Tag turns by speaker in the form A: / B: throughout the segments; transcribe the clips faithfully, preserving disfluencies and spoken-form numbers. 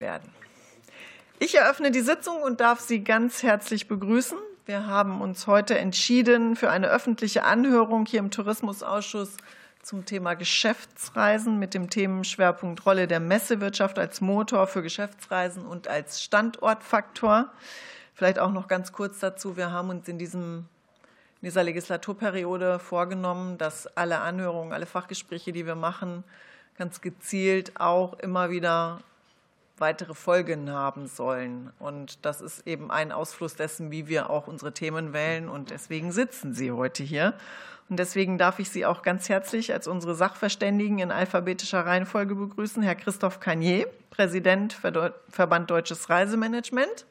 A: werden. Ich eröffne die Sitzung und darf Sie ganz herzlich begrüßen. Wir haben uns heute entschieden für eine öffentliche Anhörung hier im Tourismusausschuss zum Thema Geschäftsreisen mit dem Themenschwerpunkt Rolle der Messewirtschaft als Motor für Geschäftsreisen und als Standortfaktor. Vielleicht auch noch ganz kurz dazu. Wir haben uns in, diesem, in dieser Legislaturperiode vorgenommen, dass alle Anhörungen, alle Fachgespräche, die wir machen, ganz gezielt auch immer wieder weitere Folgen haben sollen. Und das ist eben ein Ausfluss dessen, wie wir auch unsere Themen wählen. Und deswegen sitzen Sie heute hier. Und deswegen darf ich Sie auch ganz herzlich als unsere Sachverständigen in alphabetischer Reihenfolge begrüßen. Herr Christoph Cagnier, Präsident Verband Deutsches Reisemanagement.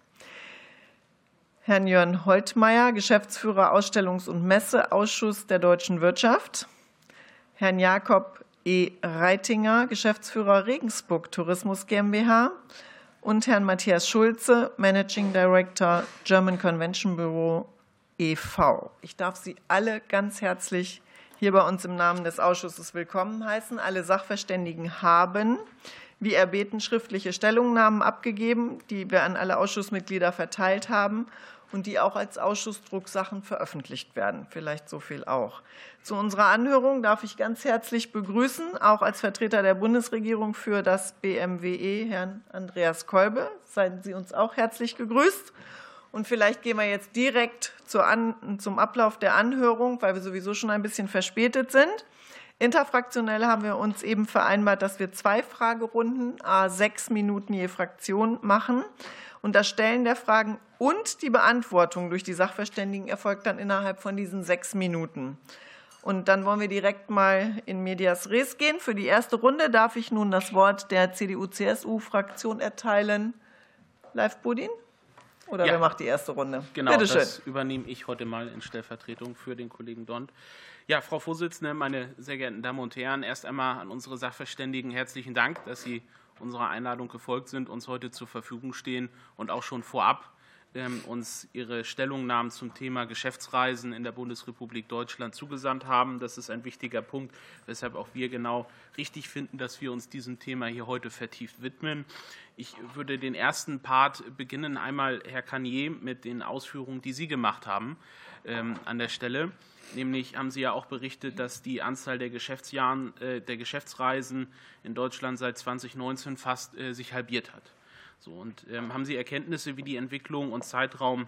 A: Herrn Jörn Holtmeier, Geschäftsführer Ausstellungs- und Messeausschuss der Deutschen Wirtschaft. Herrn Jakob E. Reitinger, Geschäftsführer Regensburg Tourismus GmbH. Und Herrn Matthias Schulze, Managing Director German Convention Bureau e V Ich darf Sie alle ganz herzlich hier bei uns im Namen des Ausschusses willkommen heißen. Alle Sachverständigen haben, wie erbeten, schriftliche Stellungnahmen abgegeben, die wir an alle Ausschussmitglieder verteilt haben und die auch als Ausschussdrucksachen veröffentlicht werden. Vielleicht so viel auch. Zu unserer Anhörung darf ich ganz herzlich begrüßen, auch als Vertreter der Bundesregierung für das B M W E, Herrn Andreas Kolbe. Seien Sie uns auch herzlich gegrüßt. Und vielleicht gehen wir jetzt direkt zum Ablauf der Anhörung, weil wir sowieso schon ein bisschen verspätet sind. Interfraktionell haben wir uns eben vereinbart, dass wir zwei Fragerunden, à sechs Minuten je Fraktion machen. Und das Stellen der Fragen und die Beantwortung durch die Sachverständigen erfolgt dann innerhalb von diesen sechs Minuten. Und dann wollen wir direkt mal in medias res gehen. Für die erste Runde darf ich nun das Wort der C D U C S U-Fraktion erteilen. Leif Budin? Oder
B: ja.
A: wer macht die erste Runde?
B: Genau,
A: Bitte schön.
B: Das übernehme ich heute mal in Stellvertretung für den Kollegen Dont. Ja, Frau Vorsitzende, meine sehr geehrten Damen und Herren, erst einmal an unsere Sachverständigen herzlichen Dank, dass Sie unserer Einladung gefolgt sind, uns heute zur Verfügung stehen und auch schon vorab ähm, uns Ihre Stellungnahmen zum Thema Geschäftsreisen in der Bundesrepublik Deutschland zugesandt haben. Das ist ein wichtiger Punkt, weshalb auch wir genau richtig finden, dass wir uns diesem Thema hier heute vertieft widmen. Ich würde den ersten Part beginnen, einmal Herr Cagnier, mit den Ausführungen, die Sie gemacht haben ähm, an der Stelle. Nämlich haben Sie ja auch berichtet, dass die Anzahl der Geschäftsjahren, äh, der Geschäftsreisen in Deutschland seit zweitausendneunzehn fast äh, sich halbiert hat. So, und ähm, haben Sie Erkenntnisse, wie die Entwicklung und Zeitraum,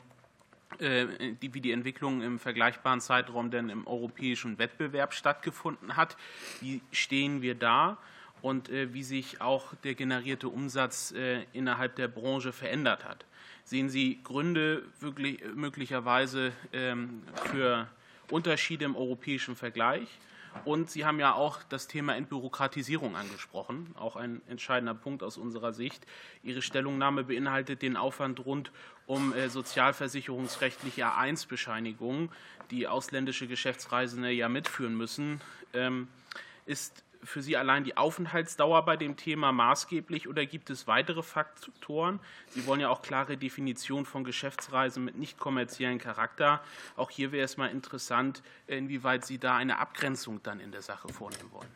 B: äh, die, wie die Entwicklung im vergleichbaren Zeitraum denn im europäischen Wettbewerb stattgefunden hat? Wie stehen wir da? Und äh, wie sich auch der generierte Umsatz äh, innerhalb der Branche verändert hat? Sehen Sie Gründe wirklich, möglicherweise ähm, für Unterschiede im europäischen Vergleich? Und Sie haben ja auch das Thema Entbürokratisierung angesprochen, auch ein entscheidender Punkt aus unserer Sicht. Ihre Stellungnahme beinhaltet den Aufwand rund um sozialversicherungsrechtliche A eins Bescheinigungen, die ausländische Geschäftsreisende ja mitführen müssen. Ist für Sie allein die Aufenthaltsdauer bei dem Thema maßgeblich oder gibt es weitere Faktoren? Sie wollen ja auch klare Definition von Geschäftsreisen mit nicht kommerziellen Charakter. Auch hier wäre es mal interessant, inwieweit Sie da eine Abgrenzung dann in der Sache vornehmen wollen.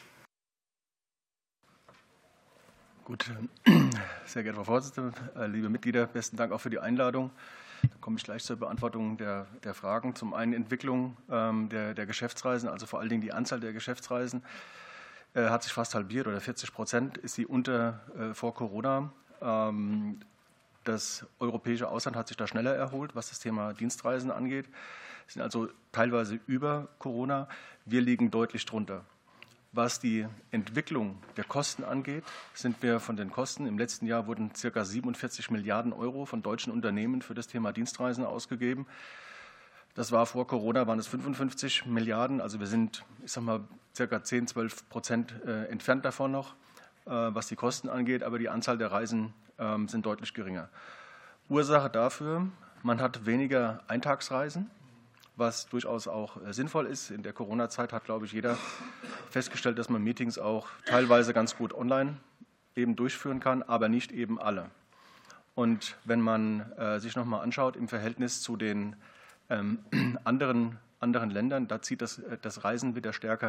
C: Gut, sehr geehrte Frau Vorsitzende, liebe Mitglieder, besten Dank auch für die Einladung. Da komme ich gleich zur Beantwortung der, der Fragen. Zum einen Entwicklung ähm, der, der Geschäftsreisen, also vor allen Dingen die Anzahl der Geschäftsreisen. Hat sich fast halbiert oder vierzig Prozent ist sie unter äh, vor Corona. Ähm, das europäische Ausland hat sich da schneller erholt, was das Thema Dienstreisen angeht. Sind also teilweise über Corona. Wir liegen deutlich drunter. Was die Entwicklung der Kosten angeht, sind wir von den Kosten, im letzten Jahr wurden ca. siebenundvierzig Milliarden Euro von deutschen Unternehmen für das Thema Dienstreisen ausgegeben. Das war vor Corona, waren es fünfundfünfzig Milliarden. Also wir sind, ich sag mal, ca. zehn, zwölf Prozent entfernt davon noch, was die Kosten angeht. Aber die Anzahl der Reisen sind deutlich geringer. Ursache dafür, man hat weniger Eintagsreisen, was durchaus auch sinnvoll ist. In der Corona-Zeit hat, glaube ich, jeder festgestellt, dass man Meetings auch teilweise ganz gut online eben durchführen kann, aber nicht eben alle. Und wenn man sich noch mal anschaut im Verhältnis zu den anderen, anderen Ländern, da zieht das, das Reisen wieder stärker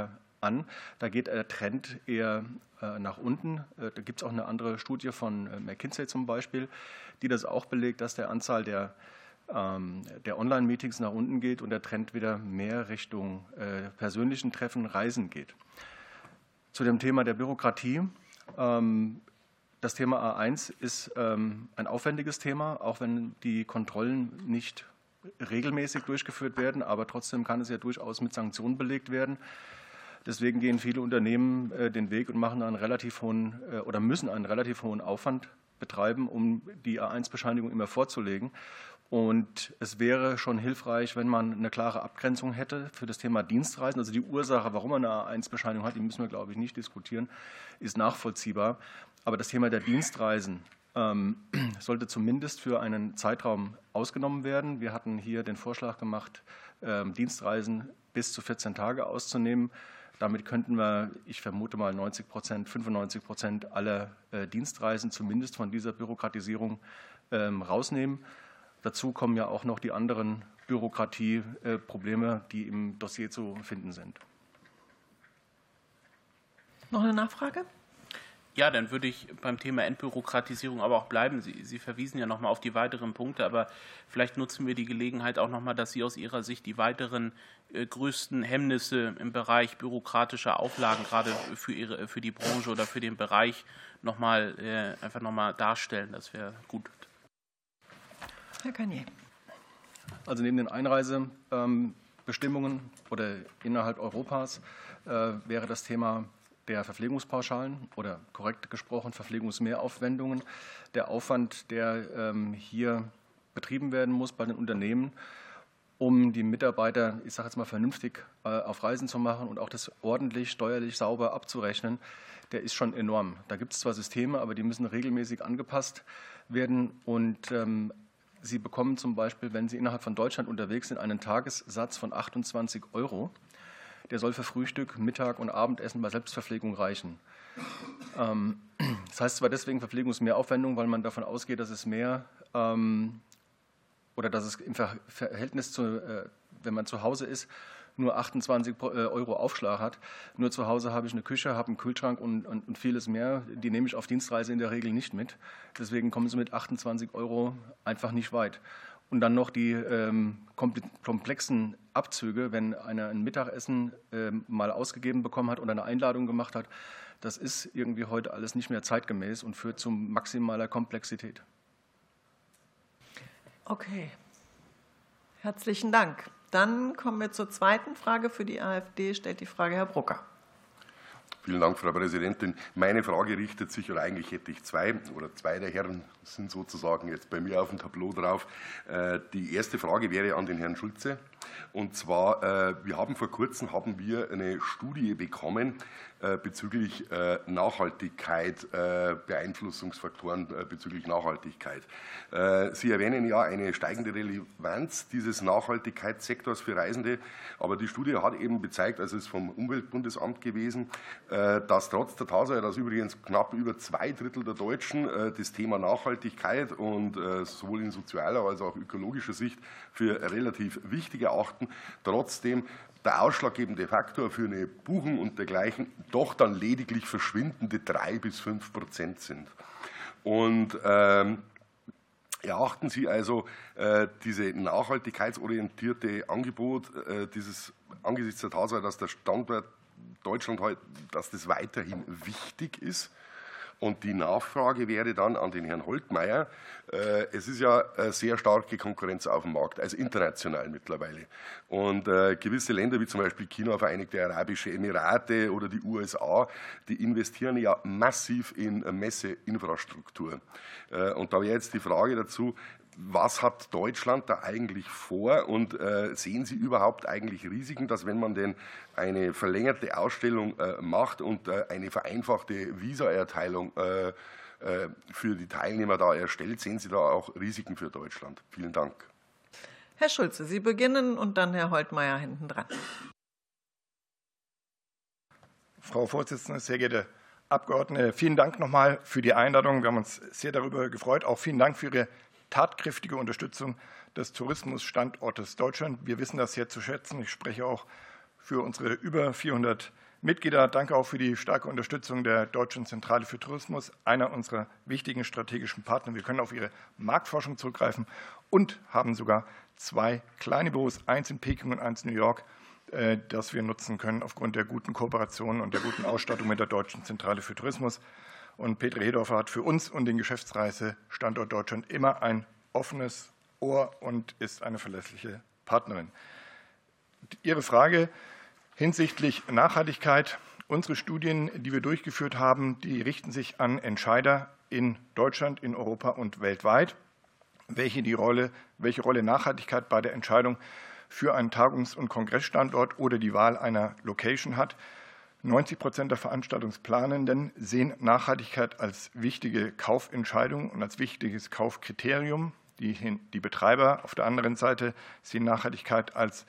C: an. Da geht der Trend eher nach unten. Da gibt es auch eine andere Studie von McKinsey zum Beispiel, die das auch belegt, dass der Anzahl der, der Online-Meetings nach unten geht und der Trend wieder mehr Richtung persönlichen Treffen, Reisen geht. Zu dem Thema der Bürokratie. Das Thema A eins ist ein aufwendiges Thema, auch wenn die Kontrollen nicht regelmäßig durchgeführt werden, aber trotzdem kann es ja durchaus mit Sanktionen belegt werden. Deswegen gehen viele Unternehmen den Weg und machen einen relativ hohen oder müssen einen relativ hohen Aufwand betreiben, um die A eins Bescheinigung immer vorzulegen. Und es wäre schon hilfreich, wenn man eine klare Abgrenzung hätte für das Thema Dienstreisen. Also die Ursache, warum man eine A eins Bescheinigung hat, die müssen wir, glaube ich, nicht diskutieren, ist nachvollziehbar. Aber das Thema der Dienstreisen ähm, sollte zumindest für einen Zeitraum ausgenommen werden. Wir hatten hier den Vorschlag gemacht, ähm, Dienstreisen bis zu vierzehn Tage auszunehmen. Damit könnten wir, ich vermute mal, neunzig Prozent, fünfundneunzig Prozent aller äh, Dienstreisen zumindest von dieser Bürokratisierung ähm, rausnehmen. Dazu kommen ja auch noch die anderen Bürokratieprobleme, die im Dossier zu finden sind.
A: Noch eine Nachfrage?
B: Ja, dann würde ich beim Thema Entbürokratisierung aber auch bleiben. Sie, Sie verwiesen ja noch mal auf die weiteren Punkte, aber vielleicht nutzen wir die Gelegenheit auch noch mal, dass Sie aus Ihrer Sicht die weiteren äh, größten Hemmnisse im Bereich bürokratischer Auflagen gerade für, Ihre, für die Branche oder für den Bereich noch mal, äh, einfach noch mal darstellen. Das wäre gut.
A: Herr Garnier.
C: Also neben den Einreisebestimmungen oder innerhalb Europas äh, wäre das Thema der Verpflegungspauschalen oder korrekt gesprochen Verpflegungsmehraufwendungen, der Aufwand, der ähm, hier betrieben werden muss bei den Unternehmen, um die Mitarbeiter, ich sage jetzt mal, vernünftig äh, auf Reisen zu machen und auch das ordentlich, steuerlich, sauber abzurechnen, der ist schon enorm. Da gibt es zwar Systeme, aber die müssen regelmäßig angepasst werden und ähm, Sie bekommen zum Beispiel, wenn Sie innerhalb von Deutschland unterwegs sind, einen Tagessatz von achtundzwanzig Euro. Der soll für Frühstück, Mittag und Abendessen bei Selbstverpflegung reichen. Das heißt zwar deswegen Verpflegungsmehraufwendung, weil man davon ausgeht, dass es mehr oder dass es im Verhältnis zu, wenn man zu Hause ist, nur achtundzwanzig Euro Aufschlag hat. Nur zu Hause habe ich eine Küche, habe einen Kühlschrank und, und, und vieles mehr. Die nehme ich auf Dienstreise in der Regel nicht mit. Deswegen kommen Sie mit achtundzwanzig Euro einfach nicht weit. Und dann noch die ähm, komplexen Abzüge, wenn einer ein Mittagessen ähm, mal ausgegeben bekommen hat oder eine Einladung gemacht hat. Das ist irgendwie heute alles nicht mehr zeitgemäß und führt zu maximaler Komplexität.
A: Okay. Herzlichen Dank. Dann kommen wir zur zweiten Frage. Für die AfD stellt die Frage Herr Brucker.
D: Vielen Dank, Frau Präsidentin. Meine Frage richtet sich, oder eigentlich hätte ich zwei, oder zwei der Herren sind sozusagen jetzt bei mir auf dem Tableau drauf. Die erste Frage wäre an den Herrn Schulze. Und zwar, wir haben vor kurzem haben wir eine Studie bekommen bezüglich Nachhaltigkeit, Beeinflussungsfaktoren bezüglich Nachhaltigkeit. Sie erwähnen ja eine steigende Relevanz dieses Nachhaltigkeitssektors für Reisende, aber die Studie hat eben gezeigt, also es ist vom Umweltbundesamt gewesen, dass trotz der Tatsache, dass übrigens knapp über zwei Drittel der Deutschen das Thema Nachhaltigkeit und sowohl in sozialer als auch ökologischer Sicht für relativ wichtig erachten, trotzdem der ausschlaggebende Faktor für eine Buchung und dergleichen doch dann lediglich verschwindende drei bis fünf Prozent sind. Und ähm, erachten Sie also äh, diese nachhaltigkeitsorientierte Angebot, äh, dieses angesichts der Tatsache, dass der Standort Deutschland halt, dass das weiterhin wichtig ist? Und die Nachfrage wäre dann an den Herrn Holtmeier. Es ist ja eine sehr starke Konkurrenz auf dem Markt, also international mittlerweile. Und gewisse Länder wie zum Beispiel China, Vereinigte Arabische Emirate oder die U S A, die investieren ja massiv in Messeinfrastruktur. Und da wäre jetzt die Frage dazu, was hat Deutschland da eigentlich vor und äh, sehen Sie überhaupt eigentlich Risiken, dass wenn man denn eine verlängerte Ausstellung äh, macht und äh, eine vereinfachte Visaerteilung äh, äh, für die Teilnehmer da erstellt, sehen Sie da auch Risiken für Deutschland? Vielen Dank.
A: Herr Schulze, Sie beginnen und dann Herr Holtmeier hinten dran.
E: Frau Vorsitzende, sehr geehrte Abgeordnete, vielen Dank nochmal für die Einladung. Wir haben uns sehr darüber gefreut. Auch vielen Dank für Ihre tatkräftige Unterstützung des Tourismusstandortes Deutschland. Wir wissen das sehr zu schätzen. Ich spreche auch für unsere über vierhundert Mitglieder, danke auch für die starke Unterstützung der Deutschen Zentrale für Tourismus, einer unserer wichtigen strategischen Partner. Wir können auf ihre Marktforschung zurückgreifen und haben sogar zwei kleine Büros, eins in Peking und eins in New York, das wir nutzen können aufgrund der guten Kooperation und der guten Ausstattung mit der Deutschen Zentrale für Tourismus. Und Petri Hedorfer hat für uns und den Geschäftsreisestandort Deutschland immer ein offenes Ohr und ist eine verlässliche Partnerin. Ihre Frage hinsichtlich Nachhaltigkeit. Unsere Studien, die wir durchgeführt haben, die richten sich an Entscheider in Deutschland, in Europa und weltweit, welche, die Rolle, welche Rolle Nachhaltigkeit bei der Entscheidung für einen Tagungs- und Kongressstandort oder die Wahl einer Location hat. neunzig Prozent der Veranstaltungsplanenden sehen Nachhaltigkeit als wichtige Kaufentscheidung und als wichtiges Kaufkriterium. Die, die Betreiber auf der anderen Seite sehen Nachhaltigkeit als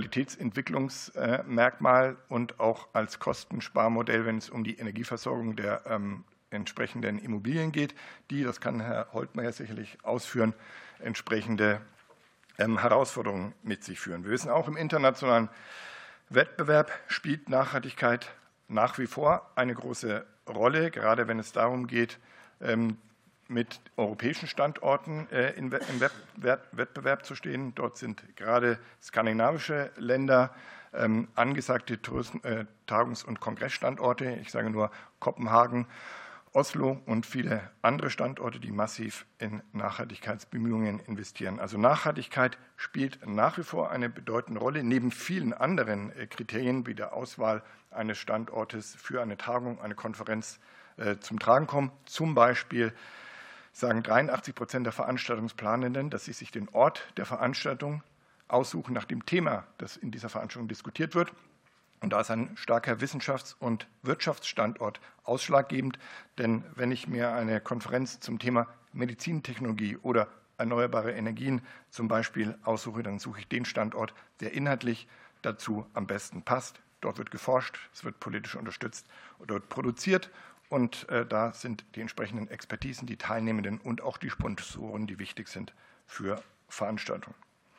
E: Qualitätsentwicklungsmerkmal und auch als Kostensparmodell, wenn es um die Energieversorgung der ähm, entsprechenden Immobilien geht, die, das kann Herr Holtmeier sicherlich ausführen, entsprechende ähm, Herausforderungen mit sich führen. Wir wissen auch, im internationalen Wettbewerb spielt Nachhaltigkeit nach wie vor eine große Rolle, gerade wenn es darum geht, ähm, mit europäischen Standorten im Wettbewerb zu stehen. Dort sind gerade skandinavische Länder angesagte Tagungs- und Kongressstandorte. Ich sage nur Kopenhagen, Oslo und viele andere Standorte, die massiv in Nachhaltigkeitsbemühungen investieren. Also Nachhaltigkeit spielt nach wie vor eine bedeutende Rolle, neben vielen anderen Kriterien wie der Auswahl eines Standortes für eine Tagung, eine Konferenz zum Tragen kommen. Zum Beispiel sagen dreiundachtzig Prozent der Veranstaltungsplanenden, dass sie sich den Ort der Veranstaltung aussuchen nach dem Thema, das in dieser Veranstaltung diskutiert wird. Und da ist ein starker Wissenschafts- und Wirtschaftsstandort ausschlaggebend. Denn wenn ich mir eine Konferenz zum Thema Medizintechnologie oder erneuerbare Energien zum Beispiel aussuche, dann suche ich den Standort, der inhaltlich dazu am besten passt. Dort wird geforscht, es wird politisch unterstützt und dort produziert. Und äh, da sind die entsprechenden Expertisen, die Teilnehmenden und auch die Sponsoren, die wichtig sind für Veranstaltungen.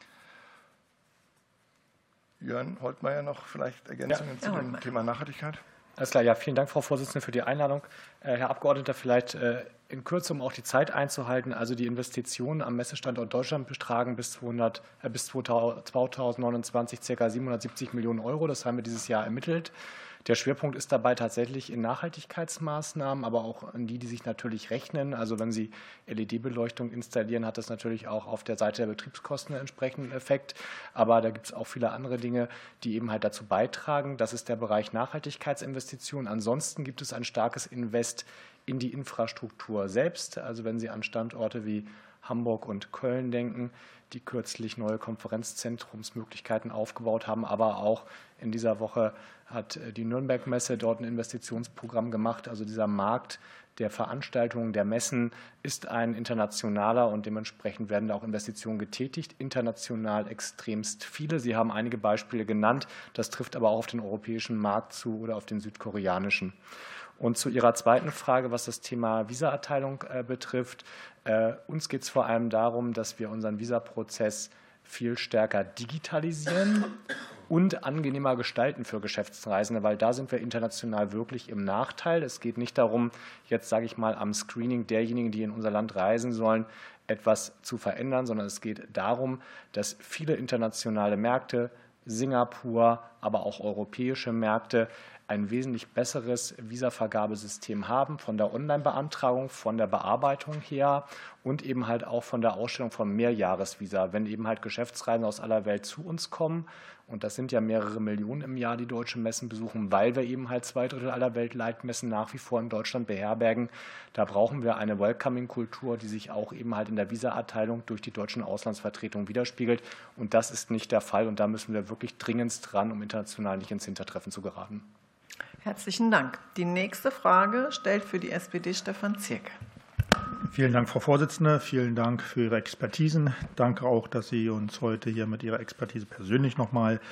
E: Jörn Holtmeier, noch vielleicht Ergänzungen ja, zu dem Thema Nachhaltigkeit?
F: Alles klar, ja, vielen Dank, Frau Vorsitzende, für die Einladung. Äh, Herr Abgeordneter, vielleicht äh, in Kürze, um auch die Zeit einzuhalten. Also die Investitionen am Messestandort Deutschland betragen bis, zweihundert, äh, bis zweitausendneunundzwanzig ca. siebenhundertsiebzig Millionen Euro. Das haben wir dieses Jahr ermittelt. Der Schwerpunkt ist dabei tatsächlich in Nachhaltigkeitsmaßnahmen, aber auch an die, die sich natürlich rechnen. Also wenn Sie L E D-Beleuchtung installieren, hat das natürlich auch auf der Seite der Betriebskosten einen entsprechenden Effekt. Aber da gibt es auch viele andere Dinge, die eben halt dazu beitragen. Das ist der Bereich Nachhaltigkeitsinvestitionen. Ansonsten gibt es ein starkes Invest in die Infrastruktur selbst. Also wenn Sie an Standorte wie Hamburg und Köln denken, die kürzlich neue Konferenzzentrumsmöglichkeiten aufgebaut haben, aber auch in dieser Woche hat die Nürnberg-Messe dort ein Investitionsprogramm gemacht. Also dieser Markt der Veranstaltungen, der Messen ist ein internationaler und dementsprechend werden da auch Investitionen getätigt, international extremst viele. Sie haben einige Beispiele genannt, das trifft aber auch auf den europäischen Markt zu oder auf den südkoreanischen. Und zu Ihrer zweiten Frage, was das Thema Visaerteilung äh, betrifft. Äh, uns geht es vor allem darum, dass wir unseren Visaprozess viel stärker digitalisieren und angenehmer gestalten für Geschäftsreisende, weil da sind wir international wirklich im Nachteil. Es geht nicht darum, jetzt sage ich mal am Screening derjenigen, die in unser Land reisen sollen, etwas zu verändern, sondern es geht darum, dass viele internationale Märkte, Singapur, aber auch europäische Märkte ein wesentlich besseres Visavergabesystem haben, von der Online-Beantragung, von der Bearbeitung her und eben halt auch von der Ausstellung von Mehrjahresvisa. Wenn eben halt Geschäftsreisende aus aller Welt zu uns kommen, und das sind ja mehrere Millionen im Jahr, die deutsche Messen besuchen, weil wir eben halt zwei Drittel aller Weltleitmessen nach wie vor in Deutschland beherbergen, da brauchen wir eine Welcoming-Kultur, die sich auch eben halt in der Visaerteilung durch die deutschen Auslandsvertretungen widerspiegelt. Und das ist nicht der Fall. Und da müssen wir wirklich dringendst dran, um international nicht ins Hintertreffen zu geraten.
A: Herzlichen Dank. Die nächste Frage stellt für die S P D Stefan Zierke.
G: Vielen Dank, Frau Vorsitzende. Vielen Dank für Ihre Expertisen. Danke auch, dass Sie uns heute hier mit Ihrer Expertise persönlich noch mal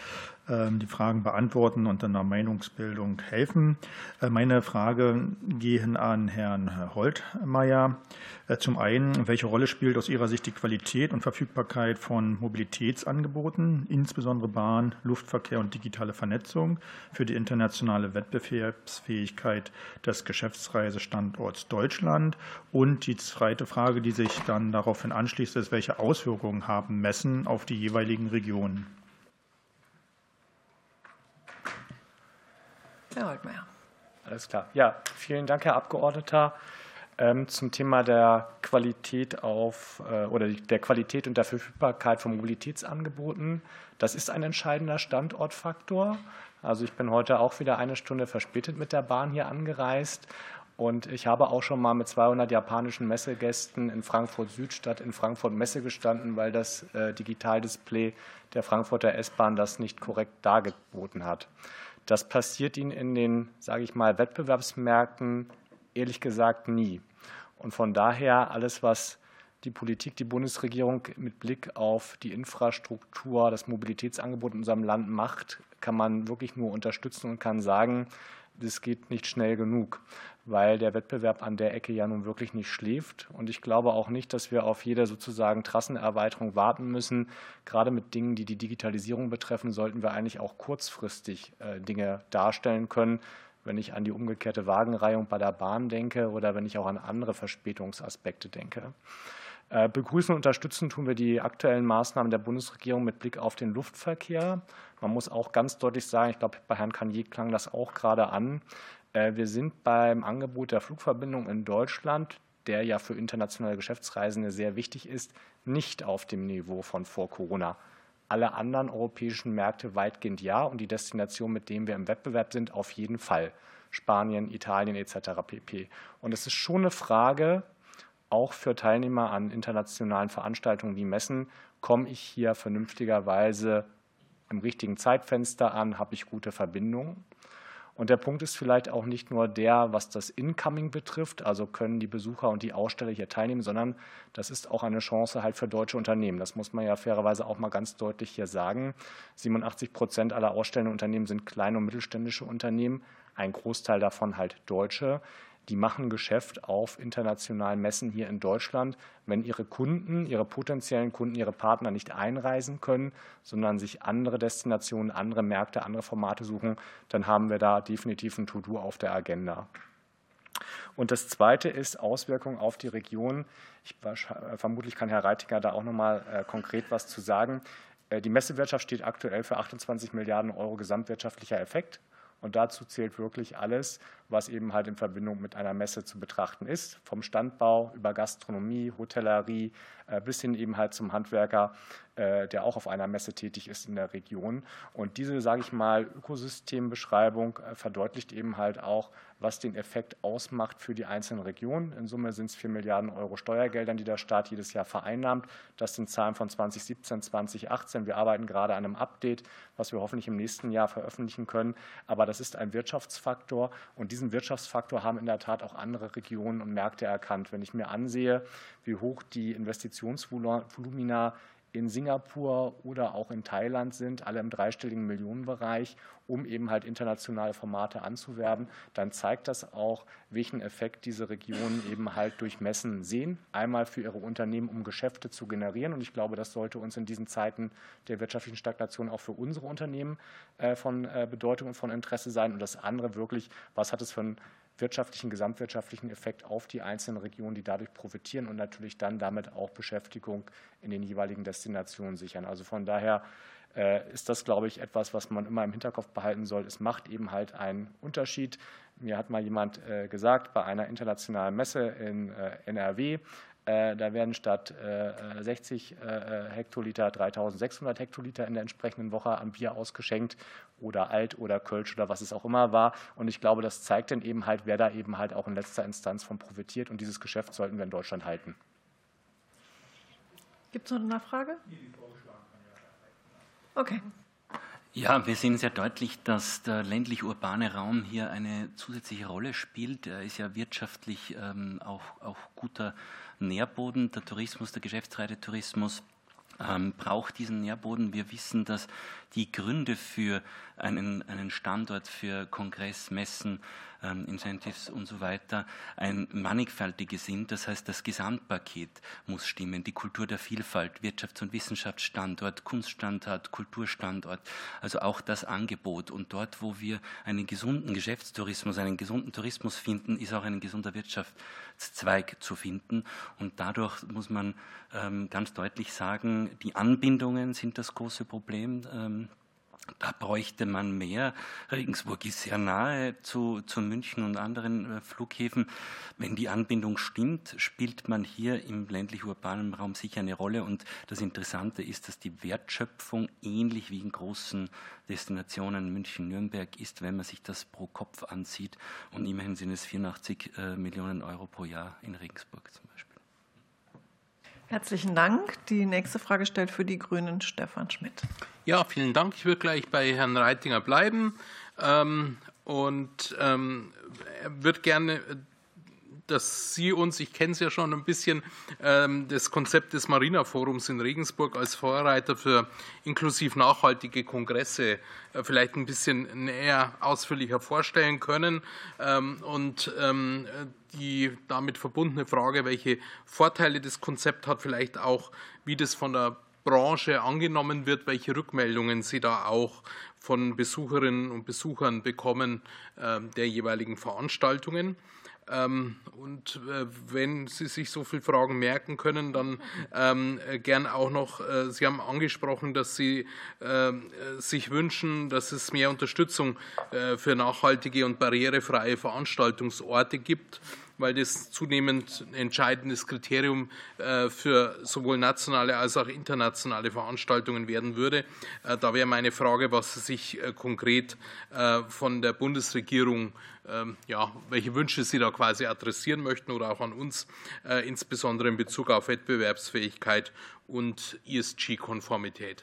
G: die Fragen beantworten und in der Meinungsbildung helfen. Meine Fragen gehen an Herrn Holtmeier. Zum einen, welche Rolle spielt aus Ihrer Sicht die Qualität und Verfügbarkeit von Mobilitätsangeboten, insbesondere Bahn, Luftverkehr und digitale Vernetzung, für die internationale Wettbewerbsfähigkeit des Geschäftsreisestandorts Deutschland? Und die zweite Frage, die sich dann daraufhin anschließt, ist, welche Auswirkungen haben Messen auf die jeweiligen Regionen?
A: Herr Holtmeier.
F: Alles klar. Ja, vielen Dank, Herr Abgeordneter. Ähm, zum Thema der Qualität auf äh, oder der Qualität und der Verfügbarkeit von Mobilitätsangeboten. Das ist ein entscheidender Standortfaktor. Also ich bin heute auch wieder eine Stunde verspätet mit der Bahn hier angereist. Und ich habe auch schon mal mit zweihundert japanischen Messegästen in Frankfurt Süd statt in Frankfurt Messe gestanden, weil das äh, Digitaldisplay der Frankfurter S-Bahn das nicht korrekt dargeboten hat. Das passiert Ihnen in den, sage ich mal, Wettbewerbsmärkten ehrlich gesagt nie. Und von daher alles, was die Politik, die Bundesregierung mit Blick auf die Infrastruktur, das Mobilitätsangebot in unserem Land macht, kann man wirklich nur unterstützen und kann sagen, das geht nicht schnell genug, weil der Wettbewerb an der Ecke ja nun wirklich nicht schläft. Und ich glaube auch nicht, dass wir auf jede sozusagen Trassenerweiterung warten müssen. Gerade mit Dingen, die die Digitalisierung betreffen, sollten wir eigentlich auch kurzfristig Dinge darstellen können. Wenn ich an die umgekehrte Wagenreihung bei der Bahn denke oder wenn ich auch an andere Verspätungsaspekte denke. Begrüßen und unterstützen tun wir die aktuellen Maßnahmen der Bundesregierung mit Blick auf den Luftverkehr. Man muss auch ganz deutlich sagen, ich glaube, bei Herrn Canier klang das auch gerade an, wir sind beim Angebot der Flugverbindung in Deutschland, der ja für internationale Geschäftsreisende sehr wichtig ist, nicht auf dem Niveau von vor Corona. Alle anderen europäischen Märkte weitgehend ja und die Destination, mit denen wir im Wettbewerb sind, auf jeden Fall. Spanien, Italien et cetera pp. Und es ist schon eine Frage, auch für Teilnehmer an internationalen Veranstaltungen wie Messen, komme ich hier vernünftigerweise im richtigen Zeitfenster an, habe ich gute Verbindungen? Und der Punkt ist vielleicht auch nicht nur der, was das Incoming betrifft, also können die Besucher und die Aussteller hier teilnehmen, sondern das ist auch eine Chance halt für deutsche Unternehmen. Das muss man ja fairerweise auch mal ganz deutlich hier sagen. siebenundachtzig Prozent aller ausstellenden Unternehmen sind kleine und mittelständische Unternehmen, ein Großteil davon halt deutsche. Die machen Geschäft auf internationalen Messen hier in Deutschland. Wenn ihre Kunden, ihre potenziellen Kunden, ihre Partner nicht einreisen können, sondern sich andere Destinationen, andere Märkte, andere Formate suchen, dann haben wir da definitiv ein To-Do auf der Agenda. Und das Zweite ist Auswirkungen auf die Region. Ich, vermutlich kann Herr Reitinger da auch noch mal äh, konkret was zu sagen. Äh, die Messewirtschaft steht aktuell für achtundzwanzig Milliarden Euro gesamtwirtschaftlicher Effekt. Und dazu zählt wirklich alles, was eben halt in Verbindung mit einer Messe zu betrachten ist, vom Standbau über Gastronomie, Hotellerie bis hin eben halt zum Handwerker, der auch auf einer Messe tätig ist in der Region. Und diese, sage ich mal, Ökosystembeschreibung verdeutlicht eben halt auch, was den Effekt ausmacht für die einzelnen Regionen. In Summe sind es vier Milliarden Euro Steuergeldern, die der Staat jedes Jahr vereinnahmt. Das sind Zahlen von zwanzig siebzehn, zwanzig achtzehn. Wir arbeiten gerade an einem Update, was wir hoffentlich im nächsten Jahr veröffentlichen können. Aber das ist ein Wirtschaftsfaktor und diesen Wirtschaftsfaktor haben in der Tat auch andere Regionen und Märkte erkannt. Wenn ich mir ansehe, wie hoch die Investitionsvolumina in Singapur oder auch in Thailand sind, alle im dreistelligen Millionenbereich, um eben halt internationale Formate anzuwerben, dann zeigt das auch, welchen Effekt diese Regionen eben halt durch Messen sehen. Einmal für ihre Unternehmen, um Geschäfte zu generieren. Und ich glaube, das sollte uns in diesen Zeiten der wirtschaftlichen Stagnation auch für unsere Unternehmen von Bedeutung und von Interesse sein. Und das andere wirklich, was hat es für einen wirtschaftlichen, gesamtwirtschaftlichen Effekt auf die einzelnen Regionen, die dadurch profitieren und natürlich dann damit auch Beschäftigung in den jeweiligen Destinationen sichern. Also von daher äh, ist das, glaube ich, etwas, was man immer im Hinterkopf behalten soll. Es macht eben halt einen Unterschied. Mir hat mal jemand äh, gesagt, bei einer internationalen Messe in äh, N R W, äh, da werden statt äh, sechzig äh, Hektoliter dreitausendsechshundert Hektoliter in der entsprechenden Woche an Bier ausgeschenkt oder Alt oder Kölsch oder was es auch immer war. Und ich glaube, das zeigt dann eben halt, wer da eben halt auch in letzter Instanz von profitiert. Und dieses Geschäft sollten wir in Deutschland halten.
A: Gibt es noch eine Nachfrage? Okay.
H: Ja, wir sehen sehr deutlich, dass der ländlich-urbane Raum hier eine zusätzliche Rolle spielt. Er ist ja wirtschaftlich ähm, auch, auch guter Nährboden, der Tourismus, der Geschäftsreisetourismus. ähm, braucht diesen Nährboden. Wir wissen, dass die Gründe für einen, einen Standort für Kongress, Messen, ähm, Incentives und so weiter ein mannigfaltige sind. Das heißt, das Gesamtpaket muss stimmen. Die Kultur der Vielfalt, Wirtschafts- und Wissenschaftsstandort, Kunststandort, Kulturstandort, also auch das Angebot. Und dort, wo wir einen gesunden Geschäftstourismus, einen gesunden Tourismus finden, ist auch ein gesunder Wirtschaftszweig zu finden. Und dadurch muss man ähm, ganz deutlich sagen, die Anbindungen sind das große Problem. Ähm, Da bräuchte man mehr. Regensburg ist sehr nahe zu, zu München und anderen Flughäfen. Wenn die Anbindung stimmt, spielt man hier im ländlich-urbanen Raum sicher eine Rolle. Und das Interessante ist, dass die Wertschöpfung ähnlich wie in großen Destinationen München, Nürnberg ist, wenn man sich das pro Kopf ansieht. Und immerhin sind es vierundachtzig äh, Millionen Euro pro Jahr in Regensburg zum Beispiel.
A: Herzlichen Dank. Die nächste Frage stellt für die Grünen Stefan Schmidt.
B: Ja, vielen Dank. Ich würde gleich bei Herrn Reitinger bleiben ähm, und ähm, er würde gerne, dass Sie uns, ich kenne es ja schon ein bisschen, ähm, das Konzept des Marina Forums in Regensburg als Vorreiter für inklusiv nachhaltige Kongresse äh, vielleicht ein bisschen näher, ausführlicher vorstellen können ähm, und ähm, die damit verbundene Frage, welche Vorteile das Konzept hat, vielleicht auch, wie das von der Branche angenommen wird, welche Rückmeldungen Sie da auch von Besucherinnen und Besuchern bekommen äh, der jeweiligen Veranstaltungen. Ähm, und äh, wenn Sie sich so viele Fragen merken können, dann ähm, gern auch noch, äh, Sie haben angesprochen, dass Sie äh, sich wünschen, dass es mehr Unterstützung äh, für nachhaltige und barrierefreie Veranstaltungsorte gibt, weil das zunehmend ein entscheidendes Kriterium äh, für sowohl nationale als auch internationale Veranstaltungen werden würde. Äh, da wäre meine Frage, was Sie sich äh, konkret äh, von der Bundesregierung, äh, ja, welche Wünsche Sie da quasi adressieren möchten oder auch an uns, äh, insbesondere in Bezug auf Wettbewerbsfähigkeit und E S G-Konformität.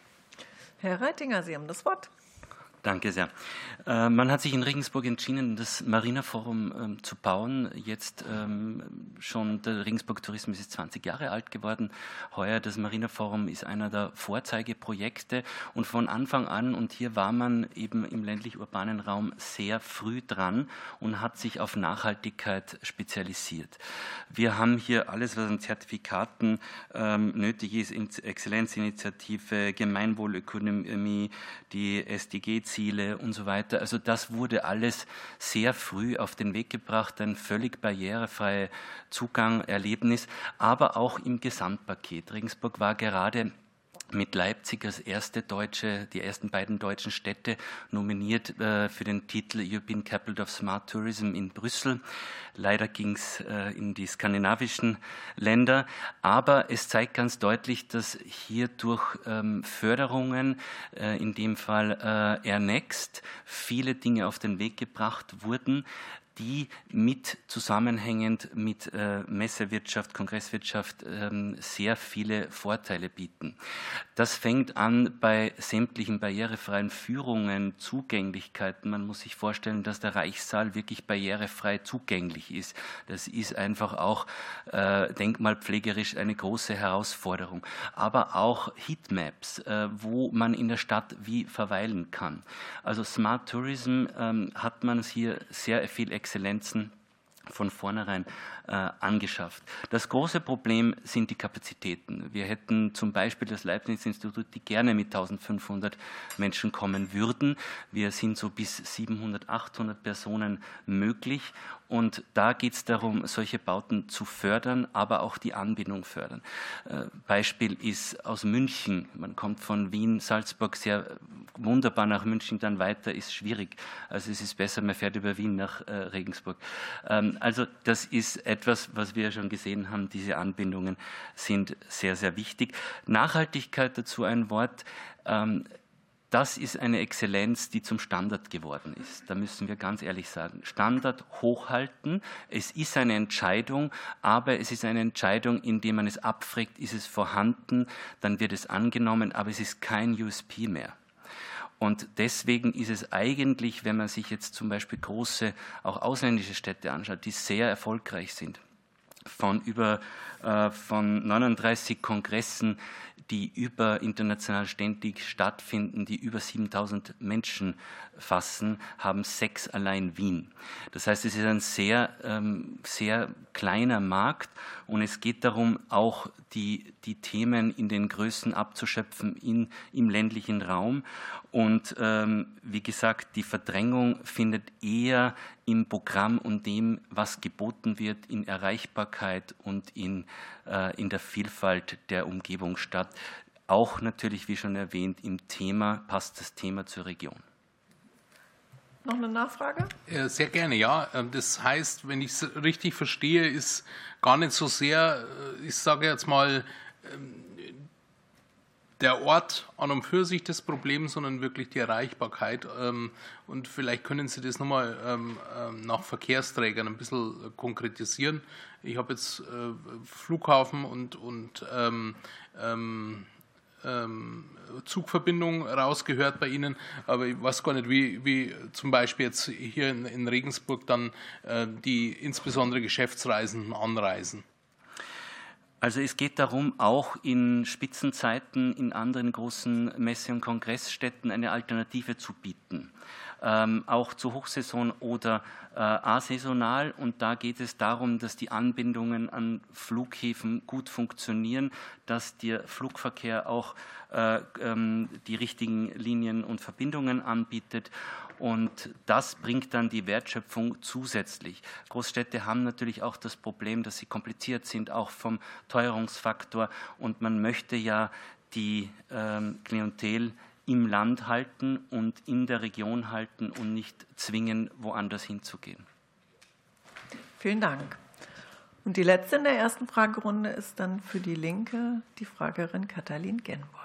A: Herr Reitinger, Sie haben das Wort.
H: Danke sehr. Äh, man hat sich in Regensburg entschieden, das Marina Forum ähm, zu bauen. Jetzt ähm, schon der Regensburg Tourismus ist zwanzig Jahre alt geworden. Heuer das Marina Forum ist einer der Vorzeigeprojekte und von Anfang an, und hier war man eben im ländlich-urbanen Raum sehr früh dran und hat sich auf Nachhaltigkeit spezialisiert. Wir haben hier alles, was an Zertifikaten ähm, nötig ist, Exzellenzinitiative, Gemeinwohlökonomie, die S D G-Ziele und so weiter. Also das wurde alles sehr früh auf den Weg gebracht, ein völlig barrierefreier Zugang, Erlebnis, aber auch im Gesamtpaket. Regensburg war gerade mit Leipzig als erste deutsche, die ersten beiden deutschen Städte nominiert äh, für den Titel European Capital of Smart Tourism in Brüssel. Leider ging es äh, in die skandinavischen Länder, aber es zeigt ganz deutlich, dass hier durch ähm, Förderungen, äh, in dem Fall äh, Air Next, viele Dinge auf den Weg gebracht wurden, die mit zusammenhängend mit äh, Messewirtschaft, Kongresswirtschaft ähm, sehr viele Vorteile bieten. Das fängt an bei sämtlichen barrierefreien Führungen, Zugänglichkeiten. Man muss sich vorstellen, dass der Reichssaal wirklich barrierefrei zugänglich ist. Das ist einfach auch äh, denkmalpflegerisch eine große Herausforderung. Aber auch Heatmaps, äh, wo man in der Stadt wie verweilen kann. Also Smart Tourism ähm, hat man hier sehr viel Exzellenzen von vornherein äh, angeschafft. Das große Problem sind die Kapazitäten. Wir hätten zum Beispiel das Leibniz-Institut, die gerne mit eintausendfünfhundert Menschen kommen würden. Wir sind so bis siebenhundert, achthundert Personen möglich. Und da geht es darum, solche Bauten zu fördern, aber auch die Anbindung fördern. Äh, Beispiel ist aus München. Man kommt von Wien, Salzburg sehr wunderbar nach München, dann weiter ist schwierig. Also es ist besser, man fährt über Wien nach äh, Regensburg. Ähm, also das ist etwas, was wir schon gesehen haben. Diese Anbindungen sind sehr, sehr wichtig. Nachhaltigkeit, dazu ein Wort. Ähm, Das ist eine Exzellenz, die zum Standard geworden ist. Da müssen wir ganz ehrlich sagen, Standard hochhalten. Es ist eine Entscheidung, aber es ist eine Entscheidung, indem man es abfragt, ist es vorhanden, dann wird es angenommen, aber es ist kein U S P mehr. Und deswegen ist es eigentlich, wenn man sich jetzt zum Beispiel große, auch ausländische Städte anschaut, die sehr erfolgreich sind, von über äh, von neununddreißig Kongressen, die über international ständig stattfinden, die über siebentausend Menschen fassen, haben sechs allein Wien. Das heißt, es ist ein sehr, ähm, sehr kleiner Markt und es geht darum, auch die, die Themen in den Größen abzuschöpfen in, im ländlichen Raum. Und ähm, wie gesagt, die Verdrängung findet eher im Programm und dem, was geboten wird, in Erreichbarkeit und in, äh, in der Vielfalt der Umgebung statt. Auch natürlich, wie schon erwähnt, im Thema, passt das Thema zur Region.
A: Noch eine Nachfrage?
B: Sehr gerne, ja. Das heißt, wenn ich es richtig verstehe, ist gar nicht so sehr, ich sage jetzt mal, der Ort an und für sich das Problem, sondern wirklich die Erreichbarkeit. Und vielleicht können Sie das nochmal nach Verkehrsträgern ein bisschen konkretisieren. Ich habe jetzt Flughafen und, und ähm, ähm, Zugverbindung rausgehört bei Ihnen, aber ich weiß gar nicht, wie, wie zum Beispiel jetzt hier in, in Regensburg dann äh, die insbesondere Geschäftsreisenden anreisen.
H: Also es geht darum, auch in Spitzenzeiten in anderen großen Messe- und Kongressstätten eine Alternative zu bieten. Ähm, auch zur Hochsaison oder äh, asaisonal. Und da geht es darum, dass die Anbindungen an Flughäfen gut funktionieren, dass der Flugverkehr auch äh, ähm, die richtigen Linien und Verbindungen anbietet. Und das bringt dann die Wertschöpfung zusätzlich. Großstädte haben natürlich auch das Problem, dass sie kompliziert sind, auch vom Teuerungsfaktor. Und man möchte ja die ähm, Klientel im Land halten und in der Region halten und nicht zwingen, woanders hinzugehen.
A: Vielen Dank. Und die letzte in der ersten Fragerunde ist dann für die Linke die Fragerin Katalin Genburg.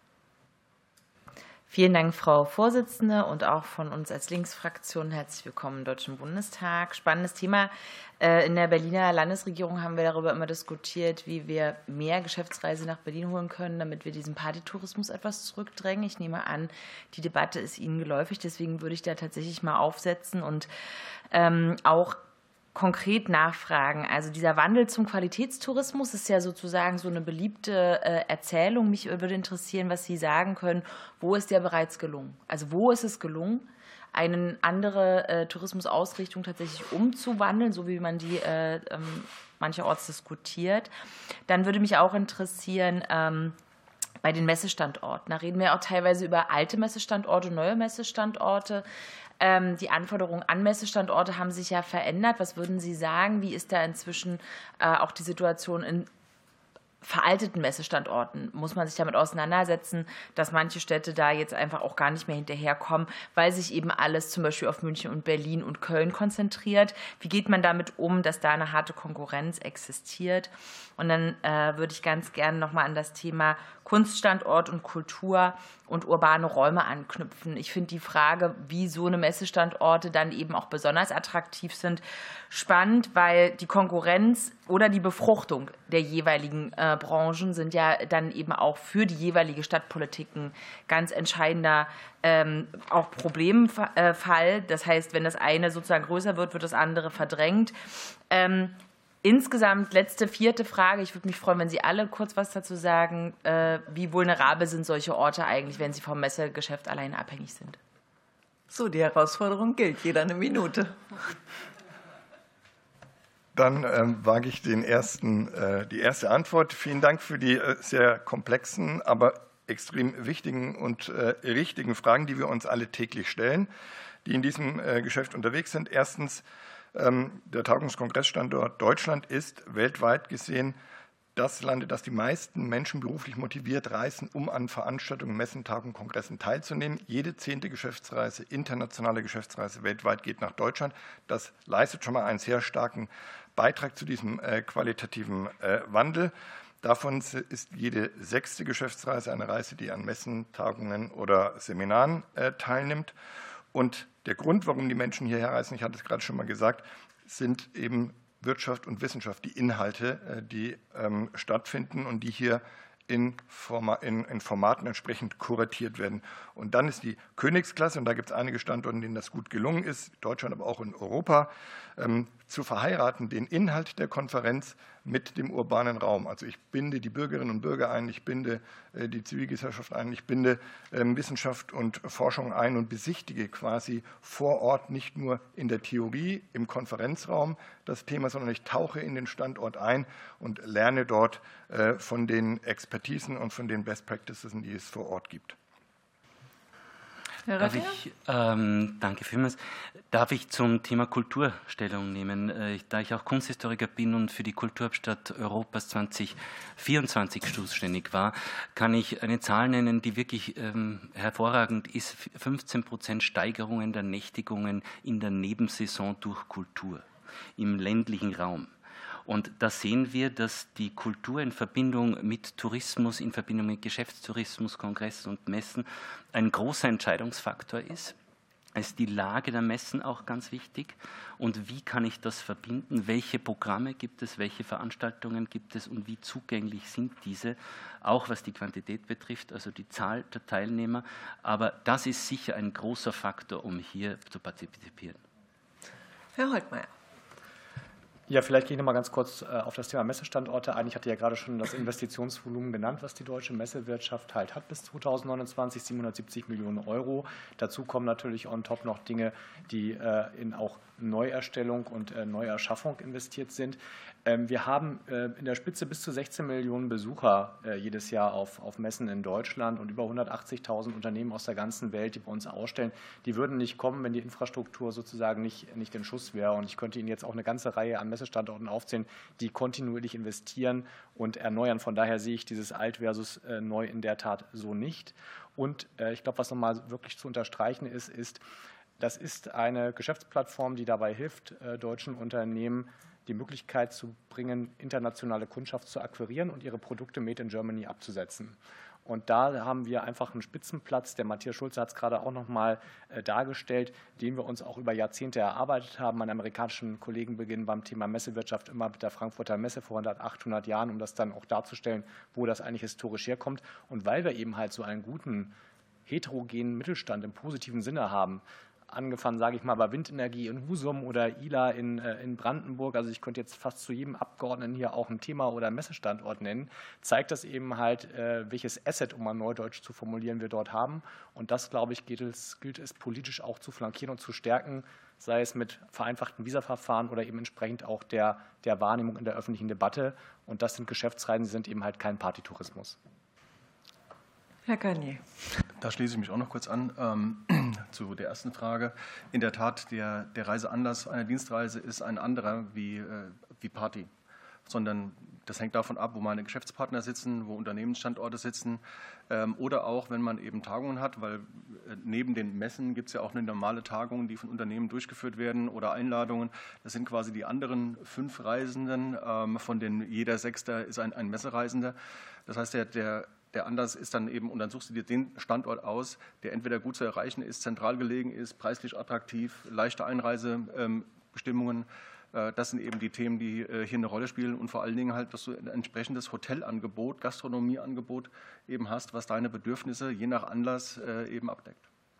I: Vielen Dank, Frau Vorsitzende, und auch von uns als Linksfraktion herzlich willkommen im Deutschen Bundestag. Spannendes Thema. In der Berliner Landesregierung haben wir darüber immer diskutiert, wie wir mehr Geschäftsreisen nach Berlin holen können, damit wir diesen Partytourismus etwas zurückdrängen. Ich nehme an, die Debatte ist Ihnen geläufig, deswegen würde ich da tatsächlich mal aufsetzen und ähm, auch konkret nachfragen. Also dieser Wandel zum Qualitätstourismus ist ja sozusagen so eine beliebte äh, Erzählung. Mich würde interessieren, was Sie sagen können. Wo ist der bereits gelungen? Also wo ist es gelungen, eine andere äh, Tourismusausrichtung tatsächlich umzuwandeln, so wie man die äh, ähm, mancherorts diskutiert? Dann würde mich auch interessieren, ähm, bei den Messestandorten. Da reden wir auch teilweise über alte Messestandorte, neue Messestandorte. Ähm, die Anforderungen an Messestandorte haben sich ja verändert. Was würden Sie sagen? Wie ist da inzwischen äh, auch die Situation in veralteten Messestandorten? Muss man sich damit auseinandersetzen, dass manche Städte da jetzt einfach auch gar nicht mehr hinterherkommen, weil sich eben alles zum Beispiel auf München und Berlin und Köln konzentriert? Wie geht man damit um, dass da eine harte Konkurrenz existiert? Und dann äh, würde ich ganz gerne noch mal an das Thema Kunststandort und Kultur und urbane Räume anknüpfen. Ich finde die Frage, wie so eine Messestandorte dann eben auch besonders attraktiv sind, spannend, weil die Konkurrenz oder die Befruchtung der jeweiligen äh, Branchen sind ja dann eben auch für die jeweilige Stadtpolitik ein ganz entscheidender ähm, auch Problemfall. Das heißt, wenn das eine sozusagen größer wird, wird das andere verdrängt. Ähm, Insgesamt, letzte, vierte Frage. Ich würde mich freuen, wenn Sie alle kurz was dazu sagen. Äh, wie vulnerabel sind solche Orte eigentlich, wenn sie vom Messegeschäft alleine abhängig sind?
A: So, die Herausforderung gilt. Jeder eine Minute.
E: Dann ähm, wage ich den ersten, äh, die erste Antwort. Vielen Dank für die äh, sehr komplexen, aber extrem wichtigen und äh, richtigen Fragen, die wir uns alle täglich stellen, die in diesem äh, Geschäft unterwegs sind. Erstens, der Tagungs-Kongressstandort Deutschland ist weltweit gesehen das Land, das die meisten Menschen beruflich motiviert reisen, um an Veranstaltungen, Messen, Tagungen, Kongressen teilzunehmen. Jede zehnte Geschäftsreise, internationale Geschäftsreise weltweit geht nach Deutschland. Das leistet schon mal einen sehr starken Beitrag zu diesem äh, qualitativen äh, Wandel. Davon ist jede sechste Geschäftsreise eine Reise, die an Messen, Tagungen oder Seminaren äh, teilnimmt. Und der Grund, warum die Menschen hierher reisen, ich hatte es gerade schon mal gesagt, sind eben Wirtschaft und Wissenschaft, die Inhalte, die ähm, stattfinden und die hier in, Forma, in, in Formaten entsprechend kuratiert werden. Und dann ist die Königsklasse, und da gibt es einige Standorte, in denen das gut gelungen ist, Deutschland, aber auch in Europa, ähm, zu verheiraten, den Inhalt der Konferenz mit dem urbanen Raum. Also ich binde die Bürgerinnen und Bürger ein, ich binde die Zivilgesellschaft ein, ich binde Wissenschaft und Forschung ein und besichtige quasi vor Ort nicht nur in der Theorie, im Konferenzraum das Thema, sondern ich tauche in den Standort ein und lerne dort von den Expertisen und von den Best Practices, die es vor Ort gibt.
H: Herr Darf ich, ähm, danke vielmals. Darf ich zum Thema Kultur Stellung nehmen? Äh, da ich auch Kunsthistoriker bin und für die Kulturhauptstadt Europas zwanzig vierundzwanzig zuständig war, kann ich eine Zahl nennen, die wirklich ähm, hervorragend ist. fünfzehn Prozent Steigerungen der Nächtigungen in der Nebensaison durch Kultur im ländlichen Raum. Und da sehen wir, dass die Kultur in Verbindung mit Tourismus, in Verbindung mit Geschäftstourismus, Kongressen und Messen ein großer Entscheidungsfaktor ist. Es ist die Lage der Messen auch ganz wichtig. Und wie kann ich das verbinden? Welche Programme gibt es? Welche Veranstaltungen gibt es? Und wie zugänglich sind diese? Auch was die Quantität betrifft, also die Zahl der Teilnehmer. Aber das ist sicher ein großer Faktor, um hier zu partizipieren.
A: Herr Holtmeier.
F: Ja, vielleicht gehe ich noch mal ganz kurz auf das Thema Messestandorte ein. Ich hatte ja gerade schon das Investitionsvolumen genannt, was die deutsche Messewirtschaft halt hat bis zweitausendneunundzwanzig, siebenhundertsiebzig Millionen Euro. Dazu kommen natürlich on top noch Dinge, die in auch Neuerstellung und Neuerschaffung investiert sind. Wir haben in der Spitze bis zu sechzehn Millionen Besucher jedes Jahr auf, auf Messen in Deutschland und über hundertachtzigtausend Unternehmen aus der ganzen Welt, die bei uns ausstellen. Die würden nicht kommen, wenn die Infrastruktur sozusagen nicht, nicht in Schuss wäre. Und ich könnte Ihnen jetzt auch eine ganze Reihe an Messestandorten aufzählen, die kontinuierlich investieren und erneuern. Von daher sehe ich dieses Alt versus Neu in der Tat so nicht. Und ich glaube, was nochmal wirklich zu unterstreichen ist, ist, das ist eine Geschäftsplattform, die dabei hilft, deutschen Unternehmen die Möglichkeit zu bringen, internationale Kundschaft zu akquirieren und ihre Produkte Made in Germany abzusetzen. Und da haben wir einfach einen Spitzenplatz, der Matthias Schulze hat es gerade auch noch mal dargestellt, den wir uns auch über Jahrzehnte erarbeitet haben. Meine amerikanischen Kollegen beginnen beim Thema Messewirtschaft immer mit der Frankfurter Messe vor hundert, achthundert Jahren, um das dann auch darzustellen, wo das eigentlich historisch herkommt. Und weil wir eben halt so einen guten, heterogenen Mittelstand im positiven Sinne haben, angefangen, sage ich mal, bei Windenergie in Husum oder I L A in, in Brandenburg, also ich könnte jetzt fast zu jedem Abgeordneten hier auch ein Thema oder einen Messestandort nennen, zeigt das eben halt, welches Asset, um mal neudeutsch zu formulieren, wir dort haben. Und das, glaube ich, gilt es, gilt es politisch auch zu flankieren und zu stärken, sei es mit vereinfachten Visaverfahren oder eben entsprechend auch der, der Wahrnehmung in der öffentlichen Debatte. Und das sind Geschäftsreisen, die sind eben halt kein Partytourismus.
A: Herr Garnier.
C: Da schließe ich mich auch noch kurz an ähm, zu der ersten Frage. In der Tat, der, der Reiseanlass einer Dienstreise ist ein anderer wie, äh, wie Party, sondern das hängt davon ab, wo meine Geschäftspartner sitzen, wo Unternehmensstandorte sitzen ähm, oder auch, wenn man eben Tagungen hat, weil äh, neben den Messen gibt es ja auch eine normale Tagung, die von Unternehmen durchgeführt werden oder Einladungen. Das sind quasi die anderen fünf Reisenden, ähm, von denen jeder Sechster ist ein, ein Messereisender. Das heißt, der, der Der Anlass ist dann eben, und dann suchst du dir den Standort aus, der entweder gut zu erreichen ist, zentral gelegen ist, preislich attraktiv, leichte Einreisebestimmungen. Das sind eben die Themen, die hier eine Rolle spielen und vor allen Dingen halt, dass du ein entsprechendes Hotelangebot, Gastronomieangebot eben hast, was deine Bedürfnisse je nach Anlass eben abdeckt.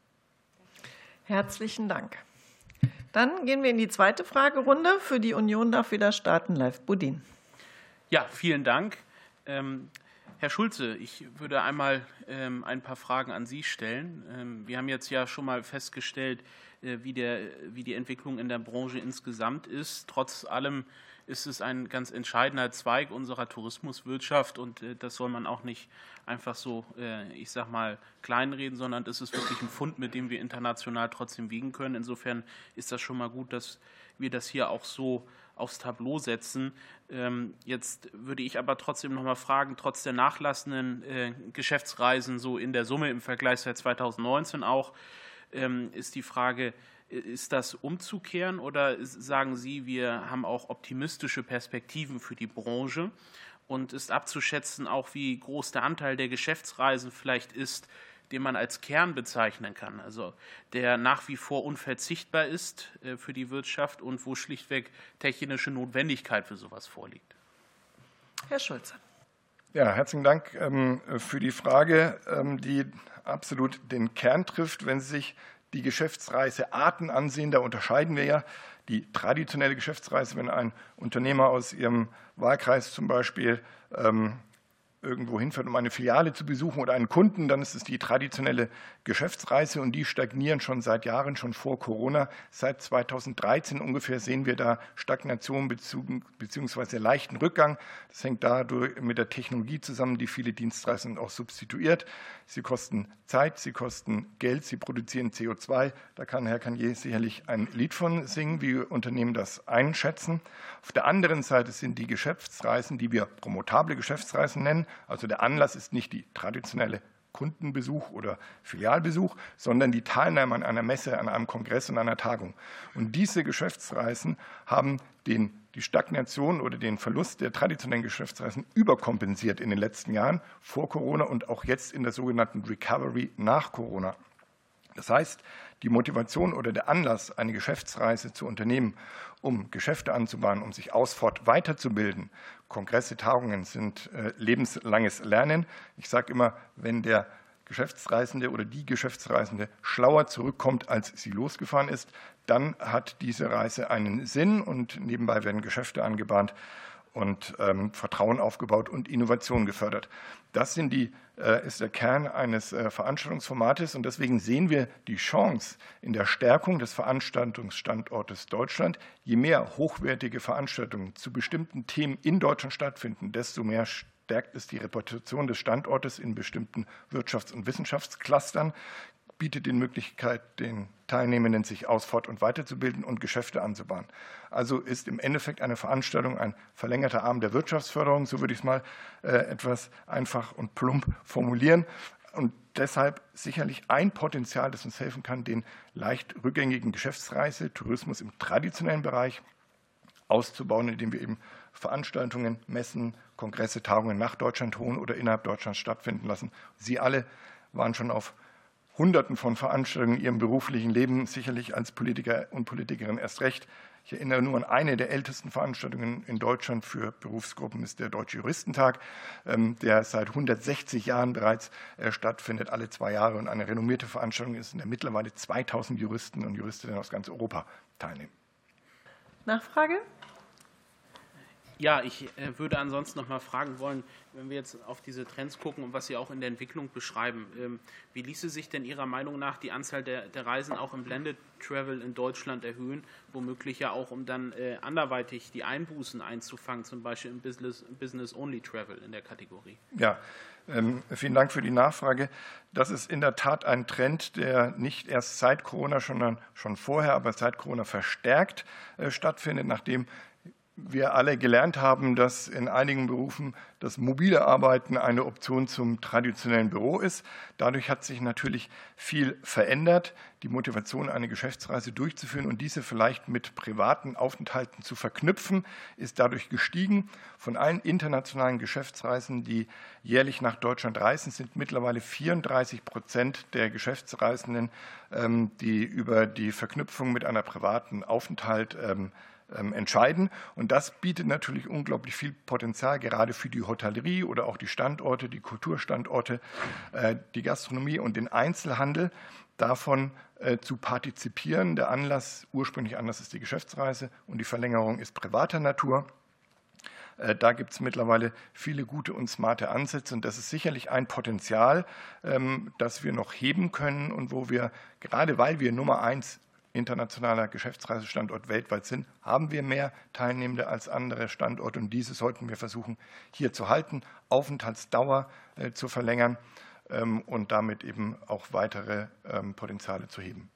A: Herzlichen Dank. Dann gehen wir in die zweite Fragerunde. Für die Union darf wieder starten, Leif Budin.
B: Ja, vielen Dank. Ähm Herr Schulze, ich würde einmal ähm, ein paar Fragen an Sie stellen. Ähm, wir haben jetzt ja schon mal festgestellt, äh, wie, der, wie die Entwicklung in der Branche insgesamt ist. Trotz allem ist es ein ganz entscheidender Zweig unserer Tourismuswirtschaft und äh, das soll man auch nicht einfach so, äh, ich sag mal, kleinreden, sondern es ist wirklich ein Fund, mit dem wir international trotzdem wiegen können. Insofern ist das schon mal gut, dass wir das hier auch so aufs Tableau setzen. Jetzt würde ich aber trotzdem noch mal fragen, trotz der nachlassenden Geschäftsreisen so in der Summe im Vergleich seit zweitausendneunzehn auch, ist die Frage, ist das umzukehren oder sagen Sie, wir haben auch optimistische Perspektiven für die Branche und ist abzuschätzen auch, wie groß der Anteil der Geschäftsreisen vielleicht ist, den man als Kern bezeichnen kann, also der nach wie vor unverzichtbar ist für die Wirtschaft und wo schlichtweg technische Notwendigkeit für sowas vorliegt.
A: Herr Schulze.
E: Ja, herzlichen Dank für die Frage, die absolut den Kern trifft, wenn Sie sich die Geschäftsreisearten ansehen, da unterscheiden wir ja die traditionelle Geschäftsreise, wenn ein Unternehmer aus Ihrem Wahlkreis zum Beispiel ähm, irgendwo hinfährt, um eine Filiale zu besuchen oder einen Kunden, dann ist es die traditionelle Geschäftsreise und die stagnieren schon seit Jahren, schon vor Corona. Seit zweitausenddreizehn ungefähr sehen wir da Stagnation bzw. leichten Rückgang. Das hängt dadurch mit der Technologie zusammen, die viele Dienstreisen auch substituiert. Sie kosten Zeit, sie kosten Geld, sie produzieren C O zwei. Da kann Herr Cagnier sicherlich ein Lied von singen, wie Unternehmen das einschätzen. Auf der anderen Seite sind die Geschäftsreisen, die wir promotable Geschäftsreisen nennen. Also der Anlass ist nicht die traditionelle Kundenbesuch oder Filialbesuch, sondern die Teilnahme an einer Messe, an einem Kongress und einer Tagung. Und diese Geschäftsreisen haben den, die Stagnation oder den Verlust der traditionellen Geschäftsreisen überkompensiert in den letzten Jahren, vor Corona und auch jetzt in der sogenannten Recovery nach Corona. Das heißt, die Motivation oder der Anlass, eine Geschäftsreise zu unternehmen, um Geschäfte anzubahnen, um sich aus fort weiterzubilden. Kongresse, Tagungen sind äh, lebenslanges Lernen. Ich sage immer, wenn der Geschäftsreisende oder die Geschäftsreisende schlauer zurückkommt, als sie losgefahren ist, dann hat diese Reise einen Sinn und nebenbei werden Geschäfte angebahnt und ähm, Vertrauen aufgebaut und Innovation gefördert. Das sind die, äh, ist der Kern eines äh, Veranstaltungsformates und deswegen sehen wir die Chance in der Stärkung des Veranstaltungsstandortes Deutschland. Je mehr hochwertige Veranstaltungen zu bestimmten Themen in Deutschland stattfinden, desto mehr stärkt es die Reputation des Standortes in bestimmten Wirtschafts- und Wissenschaftsclustern, bietet die Möglichkeit, den Teilnehmenden sich aus, fort und weiterzubilden und Geschäfte anzubahnen. Also ist im Endeffekt eine Veranstaltung ein verlängerter Arm der Wirtschaftsförderung, so würde ich es mal äh, etwas einfach und plump formulieren. Und deshalb sicherlich ein Potenzial, das uns helfen kann, den leicht rückgängigen Geschäftsreise, Tourismus im traditionellen Bereich auszubauen, indem wir eben Veranstaltungen, Messen, Kongresse, Tagungen nach Deutschland holen oder innerhalb Deutschlands stattfinden lassen. Sie alle waren schon auf Hunderten von Veranstaltungen in ihrem beruflichen Leben, sicherlich als Politiker und Politikerin erst recht. Ich erinnere nur an eine der ältesten Veranstaltungen in Deutschland für Berufsgruppen ist der Deutsche Juristentag, der seit hundertsechzig Jahren bereits stattfindet, alle zwei Jahre. Und eine renommierte Veranstaltung ist, in der mittlerweile zweitausend Juristen und Juristinnen aus ganz Europa teilnehmen.
A: Nachfrage?
B: Ja, ich würde ansonsten noch mal fragen wollen, wenn wir jetzt auf diese Trends gucken und was Sie auch in der Entwicklung beschreiben, wie ließe sich denn Ihrer Meinung nach die Anzahl der, der Reisen auch im Blended Travel in Deutschland erhöhen, womöglich ja auch, um dann äh, anderweitig die Einbußen einzufangen, zum Beispiel im Business, Business-Only Travel in der Kategorie?
E: Ja, ähm, vielen Dank für die Nachfrage. Das ist in der Tat ein Trend, der nicht erst seit Corona, sondern schon vorher, aber seit Corona verstärkt äh, stattfindet, nachdem wir alle gelernt haben, dass in einigen Berufen das mobile Arbeiten eine Option zum traditionellen Büro ist. Dadurch hat sich natürlich viel verändert, die Motivation, eine Geschäftsreise durchzuführen und diese vielleicht mit privaten Aufenthalten zu verknüpfen, ist dadurch gestiegen. Von allen internationalen Geschäftsreisen, die jährlich nach Deutschland reisen, sind mittlerweile vierunddreißig Prozent der Geschäftsreisenden, die über die Verknüpfung mit einer privaten Aufenthalt entscheiden. Und das bietet natürlich unglaublich viel Potenzial, gerade für die Hotellerie oder auch die Standorte, die Kulturstandorte, die Gastronomie und den Einzelhandel, davon zu partizipieren. Der Anlass, ursprünglich Anlass ist die Geschäftsreise und die Verlängerung ist privater Natur. Da gibt es mittlerweile viele gute und smarte Ansätze und das ist sicherlich ein Potenzial, das wir noch heben können und wo wir, gerade weil wir Nummer eins internationaler Geschäftsreisestandort weltweit sind, haben wir mehr Teilnehmende als andere Standorte und diese sollten wir versuchen hier zu halten, Aufenthaltsdauer äh, zu verlängern ähm, und damit eben auch weitere ähm, Potenziale zu heben.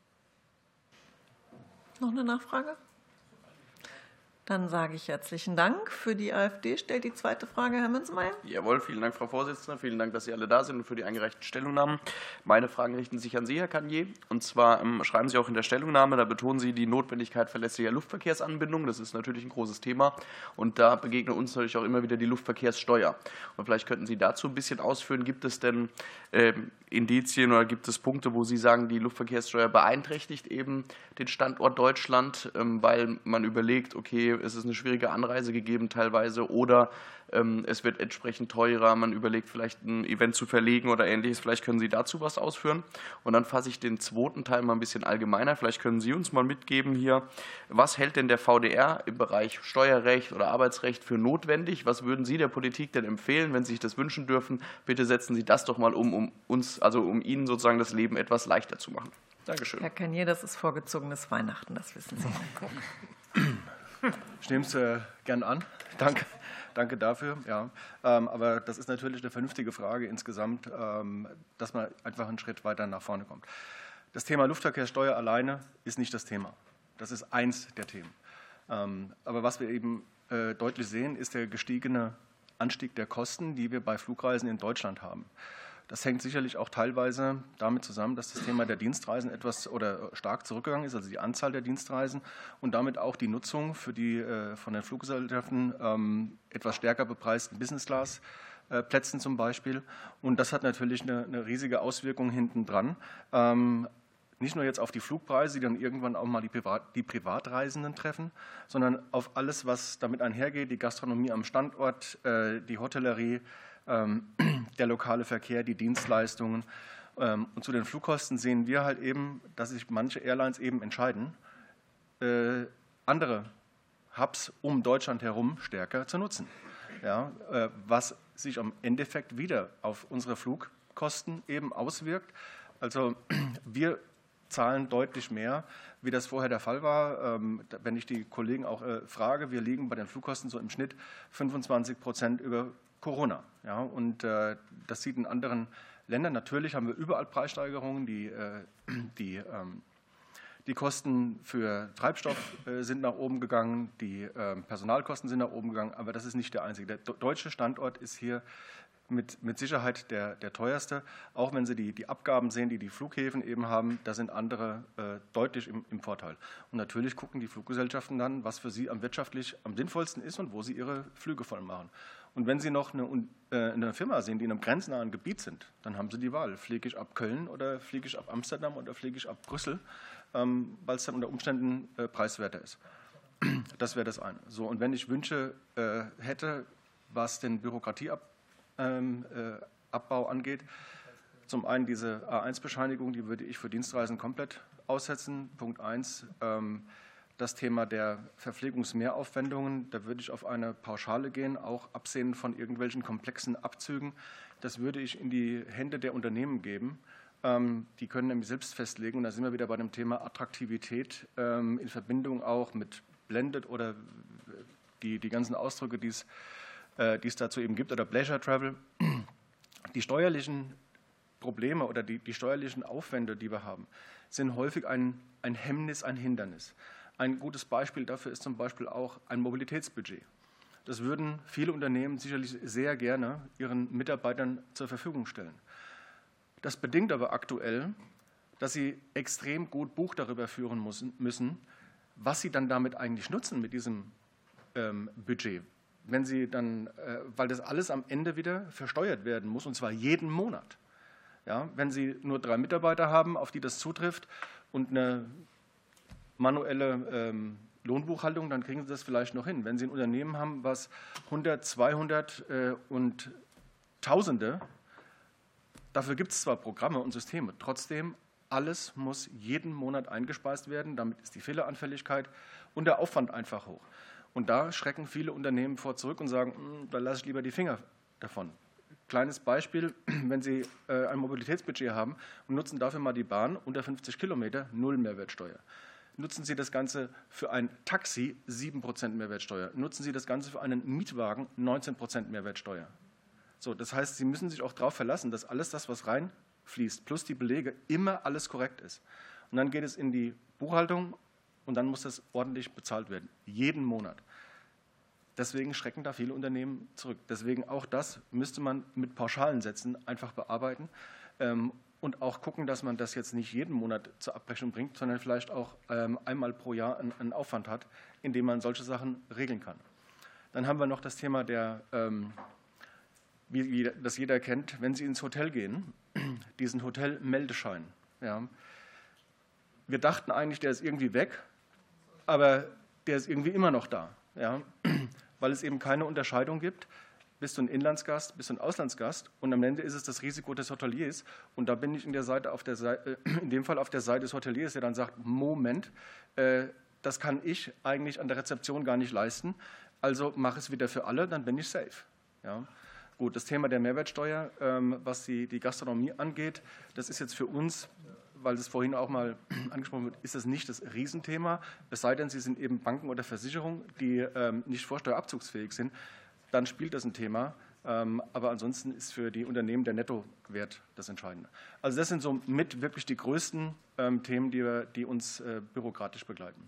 A: Noch eine Nachfrage? Dann sage ich herzlichen Dank. Für die AfD stellt die zweite Frage Herr Münzenmaier.
J: Jawohl, vielen Dank, Frau Vorsitzende. Vielen Dank, dass Sie alle da sind und für die eingereichten Stellungnahmen. Meine Fragen richten sich an Sie, Herr Cagnier. Und zwar ähm, schreiben Sie auch in der Stellungnahme, da betonen Sie die Notwendigkeit verlässlicher Luftverkehrsanbindung. Das ist natürlich ein großes Thema. Und da begegnet uns natürlich auch immer wieder die Luftverkehrssteuer. Und vielleicht könnten Sie dazu ein bisschen ausführen. Gibt es denn ähm, Indizien oder gibt es Punkte, wo Sie sagen, die Luftverkehrssteuer beeinträchtigt eben den Standort Deutschland, ähm, weil man überlegt, okay, es ist eine schwierige Anreise gegeben teilweise oder ähm, es wird entsprechend teurer, man überlegt vielleicht ein Event zu verlegen oder Ähnliches. Vielleicht können Sie dazu was ausführen. Und dann fasse ich den zweiten Teil mal ein bisschen allgemeiner. Vielleicht können Sie uns mal mitgeben hier, was hält denn der V D R im Bereich Steuerrecht oder Arbeitsrecht für notwendig? Was würden Sie der Politik denn empfehlen, wenn Sie sich das wünschen dürfen? Bitte setzen Sie das doch mal um, um uns, also um Ihnen sozusagen das Leben etwas leichter zu machen. Dankeschön.
A: Herr Cagnier, das ist vorgezogenes Weihnachten, das wissen Sie.
C: Ich nehme es äh, gern an. Danke. Danke dafür. Ja. Ähm, aber das ist natürlich eine vernünftige Frage insgesamt, ähm, dass man einfach einen Schritt weiter nach vorne kommt. Das Thema Luftverkehrssteuer alleine ist nicht das Thema. Das ist eins der Themen. Ähm, aber was wir eben äh, deutlich sehen, ist der gestiegene Anstieg der Kosten, die wir bei Flugreisen in Deutschland haben. Das hängt sicherlich auch teilweise damit zusammen, dass das Thema der Dienstreisen etwas oder stark zurückgegangen ist, also die Anzahl der Dienstreisen und damit auch die Nutzung für die äh, von den Fluggesellschaften ähm, etwas stärker bepreisten Business-Class-Plätzen zum Beispiel. Und das hat natürlich eine, eine riesige Auswirkung hinten dran. Ähm, nicht nur jetzt auf die Flugpreise, die dann irgendwann auch mal die, Privat, die Privatreisenden treffen, sondern auf alles, was damit einhergeht, die Gastronomie am Standort, äh, die Hotellerie, der lokale Verkehr, die Dienstleistungen. Und zu den Flugkosten sehen wir halt eben, dass sich manche Airlines eben entscheiden, andere Hubs um Deutschland herum stärker zu nutzen. Ja, was sich am Endeffekt wieder auf unsere Flugkosten eben auswirkt. Also wir zahlen deutlich mehr, wie das vorher der Fall war. Wenn ich die Kollegen auch frage, wir liegen bei den Flugkosten so im Schnitt fünfundzwanzig Prozent über Corona. Ja, und äh, das sieht in anderen Ländern. Natürlich haben wir überall Preissteigerungen. Die, äh, die, ähm, die Kosten für Treibstoff äh, sind nach oben gegangen, die äh, Personalkosten sind nach oben gegangen, aber das ist nicht der einzige. Der deutsche Standort ist hier mit, mit Sicherheit der, der teuerste. Auch wenn Sie die, die Abgaben sehen, die die Flughäfen eben haben, da sind andere äh, deutlich im, im Vorteil. Und natürlich gucken die Fluggesellschaften dann, was für sie am wirtschaftlich am sinnvollsten ist und wo sie ihre Flüge voll machen. Und wenn Sie noch eine, äh, eine Firma sehen, die in einem grenznahen Gebiet sind, dann haben Sie die Wahl. Fliege ich ab Köln oder fliege ich ab Amsterdam oder fliege ich ab Brüssel, ähm, weil es dann unter Umständen äh, preiswerter ist. Das wäre das eine. So, und wenn ich Wünsche äh, hätte, was den Bürokratieabbau ähm, äh, angeht, zum einen diese A eins Bescheinigung, die würde ich für Dienstreisen komplett aussetzen. Punkt eins. Ähm, Das Thema der Verpflegungsmehraufwendungen, da würde ich auf eine Pauschale gehen, auch absehen von irgendwelchen komplexen Abzügen. Das würde ich in die Hände der Unternehmen geben. Die können nämlich selbst festlegen. Und da sind wir wieder bei dem Thema Attraktivität in Verbindung auch mit Blended oder die, die ganzen Ausdrücke, die es, die es dazu eben gibt, oder Pleasure Travel. Die steuerlichen Probleme oder die, die steuerlichen Aufwände, die wir haben, sind häufig ein, ein Hemmnis, ein Hindernis. Ein gutes Beispiel dafür ist zum Beispiel auch ein Mobilitätsbudget. Das würden viele Unternehmen sicherlich sehr gerne ihren Mitarbeitern zur Verfügung stellen. Das bedingt aber aktuell, dass sie extrem gut Buch darüber führen müssen, was sie dann damit eigentlich nutzen mit diesem ähm, Budget. Wenn sie dann, äh, weil das alles am Ende wieder versteuert werden muss, und zwar jeden Monat. Ja, wenn Sie nur drei Mitarbeiter haben, auf die das zutrifft, und eine manuelle ähm, Lohnbuchhaltung, dann kriegen Sie das vielleicht noch hin. Wenn Sie ein Unternehmen haben, was hundert, zweihundert äh, und Tausende, dafür gibt es zwar Programme und Systeme, trotzdem, alles muss jeden Monat eingespeist werden, damit ist die Fehleranfälligkeit und der Aufwand einfach hoch. Und da schrecken viele Unternehmen vor zurück und sagen, da lasse ich lieber die Finger davon. Kleines Beispiel, wenn Sie äh, ein Mobilitätsbudget haben und nutzen dafür mal die Bahn, unter fünfzig Kilometer, null Mehrwertsteuer. Nutzen Sie das Ganze für ein Taxi, sieben Prozent Mehrwertsteuer. Nutzen Sie das Ganze für einen Mietwagen, neunzehn Prozent Mehrwertsteuer. So, das heißt, Sie müssen sich auch darauf verlassen, dass alles das, was reinfließt, plus die Belege, immer alles korrekt ist. Und dann geht es in die Buchhaltung und dann muss das ordentlich bezahlt werden, jeden Monat. Deswegen schrecken da viele Unternehmen zurück. Deswegen auch das müsste man mit pauschalen Sätzen einfach bearbeiten. Ähm, Und auch gucken, dass man das jetzt nicht jeden Monat zur Abrechnung bringt, sondern vielleicht auch ähm, einmal pro Jahr einen, einen Aufwand hat, in dem man solche Sachen regeln kann. Dann haben wir noch das Thema, der, ähm, wie, wie das jeder kennt, wenn Sie ins Hotel gehen, diesen Hotelmeldeschein. Ja. Wir dachten eigentlich, der ist irgendwie weg, aber der ist irgendwie immer noch da. ja, weil es eben keine Unterscheidung gibt. Bist du ein Inlandsgast, bist du ein Auslandsgast und am Ende ist es das Risiko des Hoteliers. Und da bin ich in, der Seite auf der Seite, in dem Fall auf der Seite des Hoteliers, der dann sagt, Moment, äh, das kann ich eigentlich an der Rezeption gar nicht leisten, also mache es wieder für alle, dann bin ich safe. Ja. Gut, das Thema der Mehrwertsteuer, ähm, was die, die Gastronomie angeht, das ist jetzt für uns, weil das vorhin auch mal angesprochen wird, ist das nicht das Riesenthema, es sei denn, Sie sind eben Banken oder Versicherungen, die ähm, nicht vorsteuerabzugsfähig sind, dann spielt das ein Thema. Aber ansonsten ist für die Unternehmen der Nettowert das Entscheidende. Also das sind so mit wirklich die größten Themen, die, wir, die uns bürokratisch begleiten.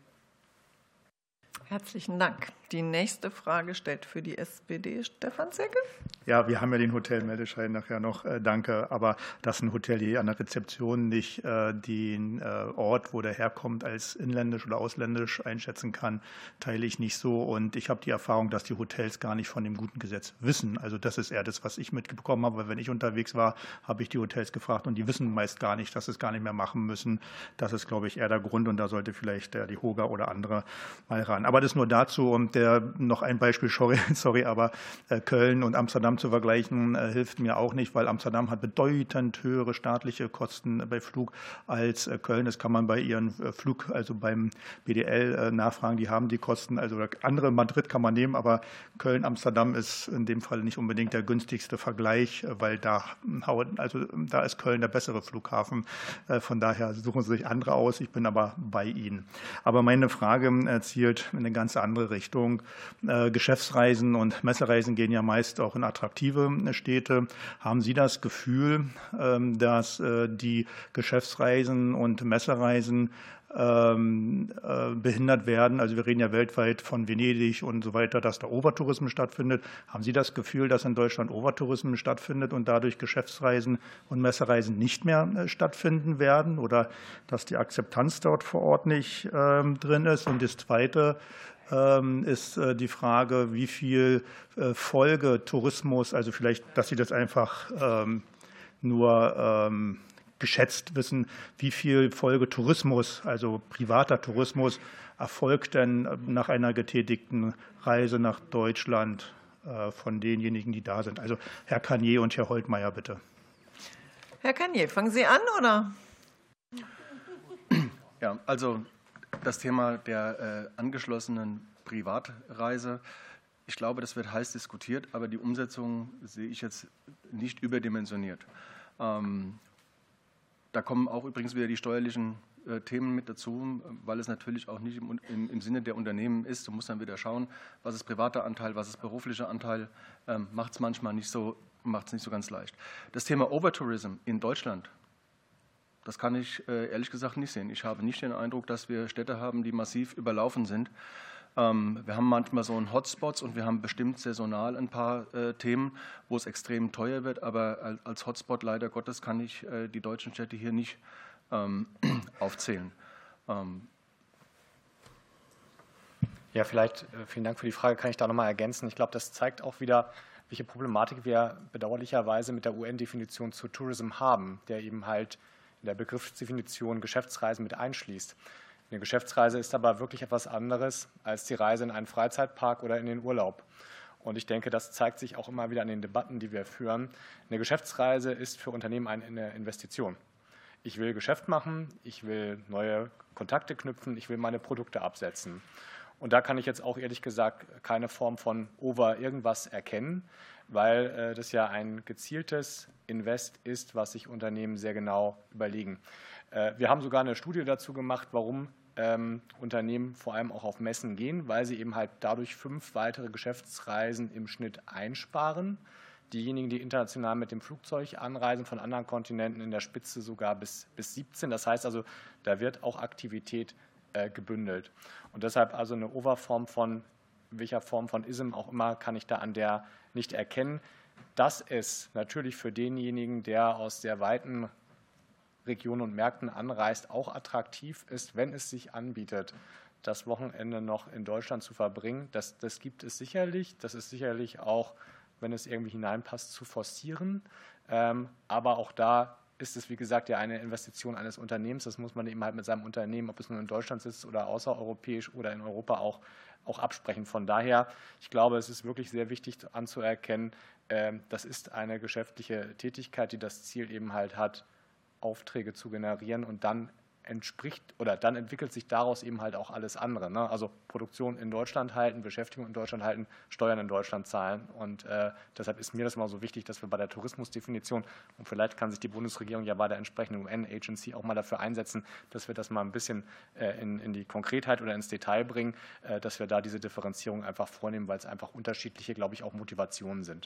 A: Herzlichen Dank. Die nächste Frage stellt für die S P D Stefan Zecke.
G: Ja, wir haben ja den Hotelmeldeschein nachher noch. Äh, danke. Aber dass ein Hotelier an der Rezeption nicht äh, den äh, Ort, wo der herkommt, als inländisch oder ausländisch einschätzen kann, teile ich nicht so. Und ich habe die Erfahrung, dass die Hotels gar nicht von dem guten Gesetz wissen. Also das ist eher das, was ich mitbekommen habe. Wenn ich unterwegs war, habe ich die Hotels gefragt und die wissen meist gar nicht, dass sie es gar nicht mehr machen müssen. Das ist, glaube ich, eher der Grund und da sollte vielleicht äh, die Hoga oder andere mal ran. Aber das nur dazu und der noch ein Beispiel, sorry, sorry aber äh, Köln und Amsterdam zu vergleichen, äh, hilft mir auch nicht, weil Amsterdam hat bedeutend höhere staatliche Kosten bei Flug als äh, Köln. Das kann man bei ihren äh, Flug, also beim B D L äh, nachfragen, die haben die Kosten, also andere Madrid kann man nehmen, aber Köln, Amsterdam ist in dem Fall nicht unbedingt der günstigste Vergleich, äh, weil da, also, da ist Köln der bessere Flughafen. Äh, von daher suchen Sie sich andere aus, ich bin aber bei Ihnen. Aber meine Frage äh, zielt in eine ganz andere Richtung. Äh, Geschäftsreisen und Messereisen gehen ja meist auch in attraktive Städte. Haben Sie das Gefühl, ähm, dass äh, die Geschäftsreisen und Messereisen ähm, äh, behindert werden? Also wir reden ja weltweit von Venedig und so weiter, dass da Overtourismus stattfindet. Haben Sie das Gefühl, dass in Deutschland Overtourismus stattfindet und dadurch Geschäftsreisen und Messereisen nicht mehr äh, stattfinden werden oder dass die Akzeptanz dort vor Ort nicht ähm, drin ist? Und das Zweite ähm, ist äh, die Frage, wie viel äh, Folgetourismus, also vielleicht, dass Sie das einfach ähm, nur ähm, geschätzt wissen, wie viel Folgetourismus, also privater Tourismus, erfolgt denn nach einer getätigten Reise nach Deutschland von denjenigen, die da sind. Also Herr Cagnier und Herr Holtmeier, bitte.
A: Herr Cagnier, fangen Sie an, oder?
C: Ja, also das Thema der äh, angeschlossenen Privatreise, ich glaube, das wird heiß diskutiert, aber die Umsetzung sehe ich jetzt nicht überdimensioniert. Ähm, Da kommen auch übrigens wieder die steuerlichen äh, Themen mit dazu, weil es natürlich auch nicht im, im, im Sinne der Unternehmen ist. Du musst dann wieder schauen, was ist privater Anteil, was ist beruflicher Anteil. Ähm, macht es manchmal nicht so, macht es nicht so ganz leicht. Das Thema Overtourism in Deutschland, das kann ich äh, ehrlich gesagt nicht sehen. Ich habe nicht den Eindruck, dass wir Städte haben, die massiv überlaufen sind. Wir haben manchmal so einen Hotspots und wir haben bestimmt saisonal ein paar äh, Themen, wo es extrem teuer wird. Aber als Hotspot leider Gottes kann ich äh, die deutschen Städte hier nicht ähm, aufzählen. Ähm
F: ja, vielleicht, äh, vielen Dank für die Frage, kann ich da nochmal ergänzen. Ich glaube, das zeigt auch wieder, welche Problematik wir bedauerlicherweise mit der U N-Definition zu Tourism haben, der eben halt in der Begriffsdefinition Geschäftsreisen mit einschließt. Eine Geschäftsreise ist aber wirklich etwas anderes als die Reise in einen Freizeitpark oder in den Urlaub. Und ich denke, das zeigt sich auch immer wieder an den Debatten, die wir führen. Eine Geschäftsreise ist für Unternehmen eine Investition. Ich will Geschäft machen, ich will neue Kontakte knüpfen, ich will meine Produkte absetzen. Und da kann ich jetzt auch ehrlich gesagt keine Form von Over irgendwas erkennen, weil das ja ein gezieltes Invest ist, was sich Unternehmen sehr genau überlegen. Wir haben sogar eine Studie dazu gemacht, warum ähm, Unternehmen vor allem auch auf Messen gehen, weil sie eben halt dadurch fünf weitere Geschäftsreisen im Schnitt einsparen. Diejenigen, die international mit dem Flugzeug anreisen, von anderen Kontinenten in der Spitze sogar bis, bis siebzehn. Das heißt also, da wird auch Aktivität äh, gebündelt. Und deshalb also eine Overform von welcher Form von Ism auch immer kann ich da an der nicht erkennen. Dass es natürlich für denjenigen, der aus sehr weiten Regionen und Märkten anreist, auch attraktiv ist, wenn es sich anbietet, das Wochenende noch in Deutschland zu verbringen. Das, das gibt es sicherlich. Das ist sicherlich auch, wenn es irgendwie hineinpasst, zu forcieren. Ähm, aber auch da ist es, wie gesagt, ja eine Investition eines Unternehmens. Das muss man eben halt mit seinem Unternehmen, ob es nun in Deutschland sitzt oder außereuropäisch oder in Europa auch auch absprechen. Von daher, ich glaube, es ist wirklich sehr wichtig anzuerkennen, das ist eine geschäftliche Tätigkeit, die das Ziel eben halt hat, Aufträge zu generieren, und dann entspricht oder dann entwickelt sich daraus eben halt auch alles andere. Ne? Also Produktion in Deutschland halten, Beschäftigung in Deutschland halten, Steuern in Deutschland zahlen. Und äh, deshalb ist mir das mal so wichtig, dass wir bei der Tourismusdefinition, und vielleicht kann sich die Bundesregierung ja bei der entsprechenden U N-Agency auch mal dafür einsetzen, dass wir das mal ein bisschen äh, in, in die Konkretheit oder ins Detail bringen, äh, dass wir da diese Differenzierung einfach vornehmen, weil es einfach unterschiedliche, glaube ich, auch Motivationen sind.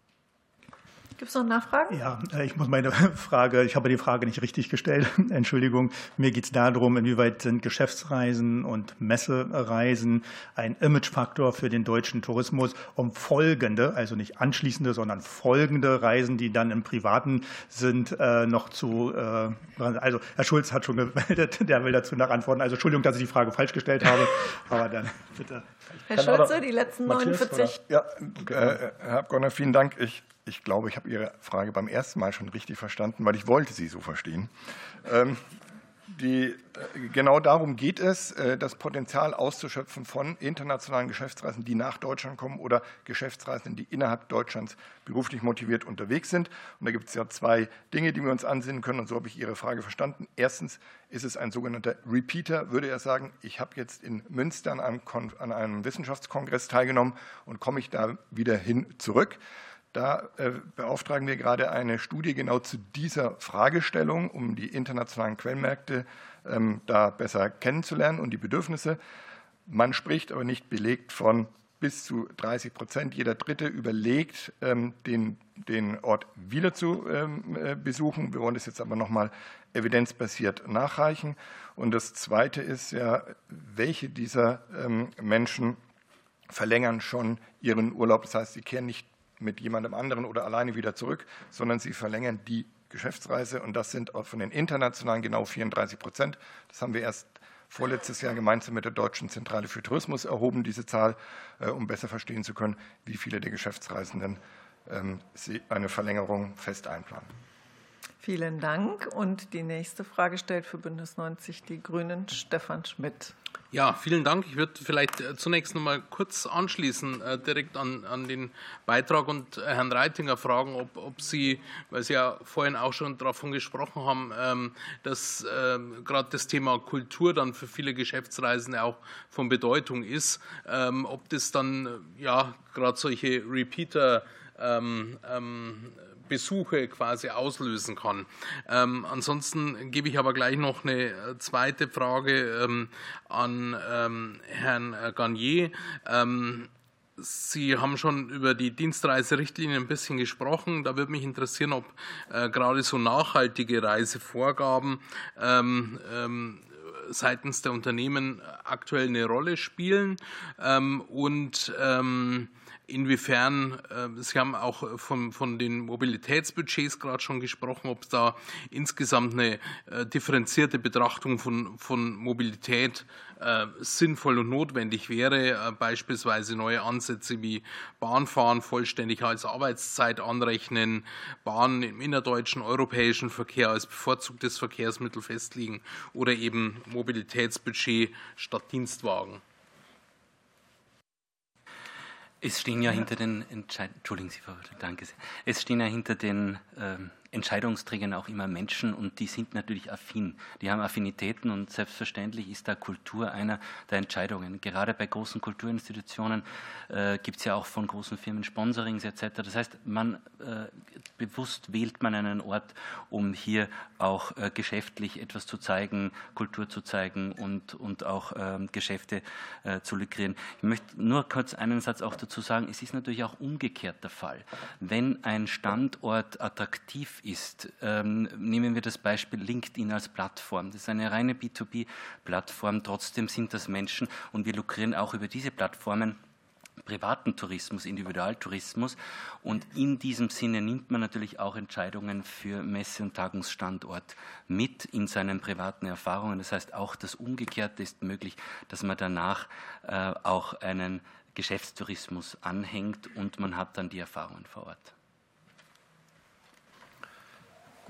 A: Gibt es noch Nachfragen?
G: Ja, ich muss meine Frage, ich habe die Frage nicht richtig gestellt, Entschuldigung. Mir geht es darum, inwieweit sind Geschäftsreisen und Messereisen ein Imagefaktor für den deutschen Tourismus, um folgende, also nicht anschließende, sondern folgende Reisen, die dann im Privaten sind, noch zu, also Herr Schulz hat schon gemeldet, der will dazu nachantworten. Also Entschuldigung, dass ich die Frage falsch gestellt habe, aber dann bitte.
A: Herr Schulze, die letzten neunundvierzig.
E: Ja, äh, Herr Abgeordneter, vielen Dank. Ich Ich glaube, ich habe Ihre Frage beim ersten Mal schon richtig verstanden, weil ich wollte sie so verstehen. Ähm, die, genau darum geht es, das Potenzial auszuschöpfen von internationalen Geschäftsreisen, die nach Deutschland kommen, oder Geschäftsreisenden, die innerhalb Deutschlands beruflich motiviert unterwegs sind. Und da gibt es ja zwei Dinge, die wir uns ansehen können. Und so habe ich Ihre Frage verstanden. Erstens ist es ein sogenannter Repeater, würde er sagen. Ich habe jetzt in Münster an einem, Kon- an einem Wissenschaftskongress teilgenommen und komme ich da wieder hin zurück. Da äh, beauftragen wir gerade eine Studie genau zu dieser Fragestellung, um die internationalen Quellenmärkte ähm, da besser kennenzulernen und die Bedürfnisse. Man spricht aber nicht belegt von bis zu dreißig Prozent. Jeder Dritte überlegt, ähm, den, den Ort wieder zu ähm, äh, besuchen. Wir wollen das jetzt aber nochmal evidenzbasiert nachreichen. Und das Zweite ist ja, welche dieser ähm, Menschen verlängern schon ihren Urlaub. Das heißt, sie kehren nicht mit jemandem anderen oder alleine wieder zurück, sondern sie verlängern die Geschäftsreise, und das sind auch von den internationalen genau vierunddreißig Prozent. Das haben wir erst vorletztes Jahr gemeinsam mit der Deutschen Zentrale für Tourismus erhoben, diese Zahl, um besser verstehen zu können, wie viele der Geschäftsreisenden eine Verlängerung fest einplanen.
A: Vielen Dank. Und die nächste Frage stellt für Bündnis neunzig die Grünen Stefan Schmidt.
B: Ja, vielen Dank. Ich würde vielleicht zunächst noch mal kurz anschließen, äh, direkt an, an den Beitrag, und äh, Herrn Reitinger fragen, ob, ob Sie, weil Sie ja vorhin auch schon davon gesprochen haben, ähm, dass äh, gerade das Thema Kultur dann für viele Geschäftsreisende auch von Bedeutung ist, ähm, ob das dann ja gerade solche Repeater ähm, ähm, Besuche quasi auslösen kann. Ähm, ansonsten gebe ich aber gleich noch eine zweite Frage ähm, an ähm, Herrn Garnier. Ähm, Sie haben schon über die Dienstreiserichtlinie ein bisschen gesprochen. Da würde mich interessieren, ob äh, gerade so nachhaltige Reisevorgaben ähm, ähm, seitens der Unternehmen aktuell eine Rolle spielen ähm, und ähm, inwiefern, äh, Sie haben auch von, von den Mobilitätsbudgets gerade schon gesprochen, ob es da insgesamt eine äh, differenzierte Betrachtung von, von Mobilität äh, sinnvoll und notwendig wäre, äh, beispielsweise neue Ansätze wie Bahnfahren vollständig als Arbeitszeit anrechnen, Bahnen im innerdeutschen europäischen Verkehr als bevorzugtes Verkehrsmittel festlegen oder eben Mobilitätsbudget statt Dienstwagen.
H: Es stehen ja hinter den Entscheid- Entschuldigen Sie, Frau Röttl, danke sehr. Es stehen ja hinter den ähm, Entscheidungsträgern auch immer Menschen, und die sind natürlich affin. Die haben Affinitäten, und selbstverständlich ist da Kultur einer der Entscheidungen. Gerade bei großen Kulturinstitutionen äh, gibt es ja auch von großen Firmen Sponsorings et cetera. Das heißt, man äh, bewusst wählt man einen Ort, um hier auch äh, geschäftlich etwas zu zeigen, Kultur zu zeigen und, und auch ähm, Geschäfte äh, zu lukrieren. Ich möchte nur kurz einen Satz auch dazu sagen, es ist natürlich auch umgekehrt der Fall. Wenn ein Standort attraktiv ist, ähm, nehmen wir das Beispiel LinkedIn als Plattform. Das ist eine reine B zwei B-Plattform, trotzdem sind das Menschen, und wir lukrieren auch über diese Plattformen privaten Tourismus, Individualtourismus, und in diesem Sinne nimmt man natürlich auch Entscheidungen für Messe- und Tagungsstandort mit in seinen privaten Erfahrungen. Das heißt, auch das Umgekehrte ist möglich, dass man danach äh, auch einen Geschäftstourismus anhängt und man hat dann die Erfahrungen vor Ort.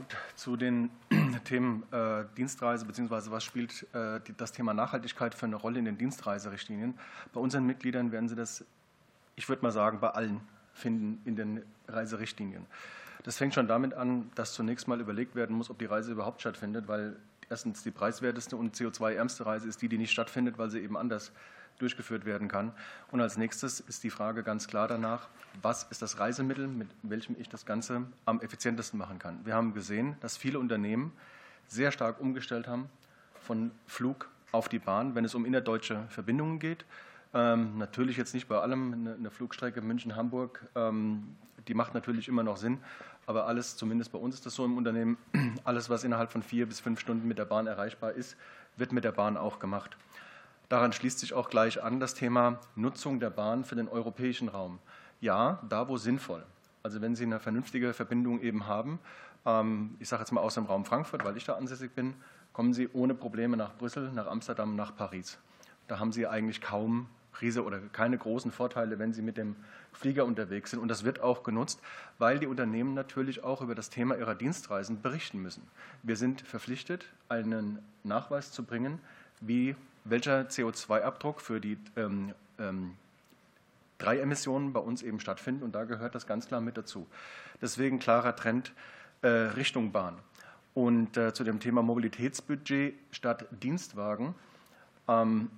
C: Gut, zu den Themen äh, Dienstreise bzw. was spielt äh, die, das Thema Nachhaltigkeit für eine Rolle in den Dienstreiserichtlinien. Bei unseren Mitgliedern werden Sie das, ich würde mal sagen, bei allen finden in den Reiserichtlinien. Das fängt schon damit an, dass zunächst mal überlegt werden muss, ob die Reise überhaupt stattfindet, weil erstens die preiswerteste und C O zwei ärmste Reise ist die, die nicht stattfindet, weil sie eben anders durchgeführt werden kann. Und als nächstes ist die Frage ganz klar danach, was ist das Reisemittel, mit welchem ich das Ganze am effizientesten machen kann. Wir haben gesehen, dass viele Unternehmen sehr stark umgestellt haben von Flug auf die Bahn, wenn es um innerdeutsche Verbindungen geht. Ähm, natürlich jetzt nicht bei allem, eine, eine Flugstrecke München-Hamburg, ähm, die macht natürlich immer noch Sinn, aber alles, zumindest bei uns ist das so im Unternehmen, alles, was innerhalb von vier bis fünf Stunden mit der Bahn erreichbar ist, wird mit der Bahn auch gemacht. Daran schließt sich auch gleich an das Thema Nutzung der Bahn für den europäischen Raum. Ja, da wo sinnvoll. Also wenn Sie eine vernünftige Verbindung eben haben, ähm, ich sage jetzt mal aus dem Raum Frankfurt, weil ich da ansässig bin, kommen Sie ohne Probleme nach Brüssel, nach Amsterdam, nach Paris. Da haben Sie eigentlich kaum Riese oder keine großen Vorteile, wenn Sie mit dem Flieger unterwegs sind. Und das wird auch genutzt, weil die Unternehmen natürlich auch über das Thema ihrer Dienstreisen berichten müssen. Wir sind verpflichtet, einen Nachweis zu bringen, wie welcher C O zwei Abdruck für die ähm, ähm, drei Emissionen bei uns eben stattfindet. Und da gehört das ganz klar mit dazu. Deswegen klarer Trend äh, Richtung Bahn. Und äh, zu dem Thema Mobilitätsbudget statt Dienstwagen. Ähm,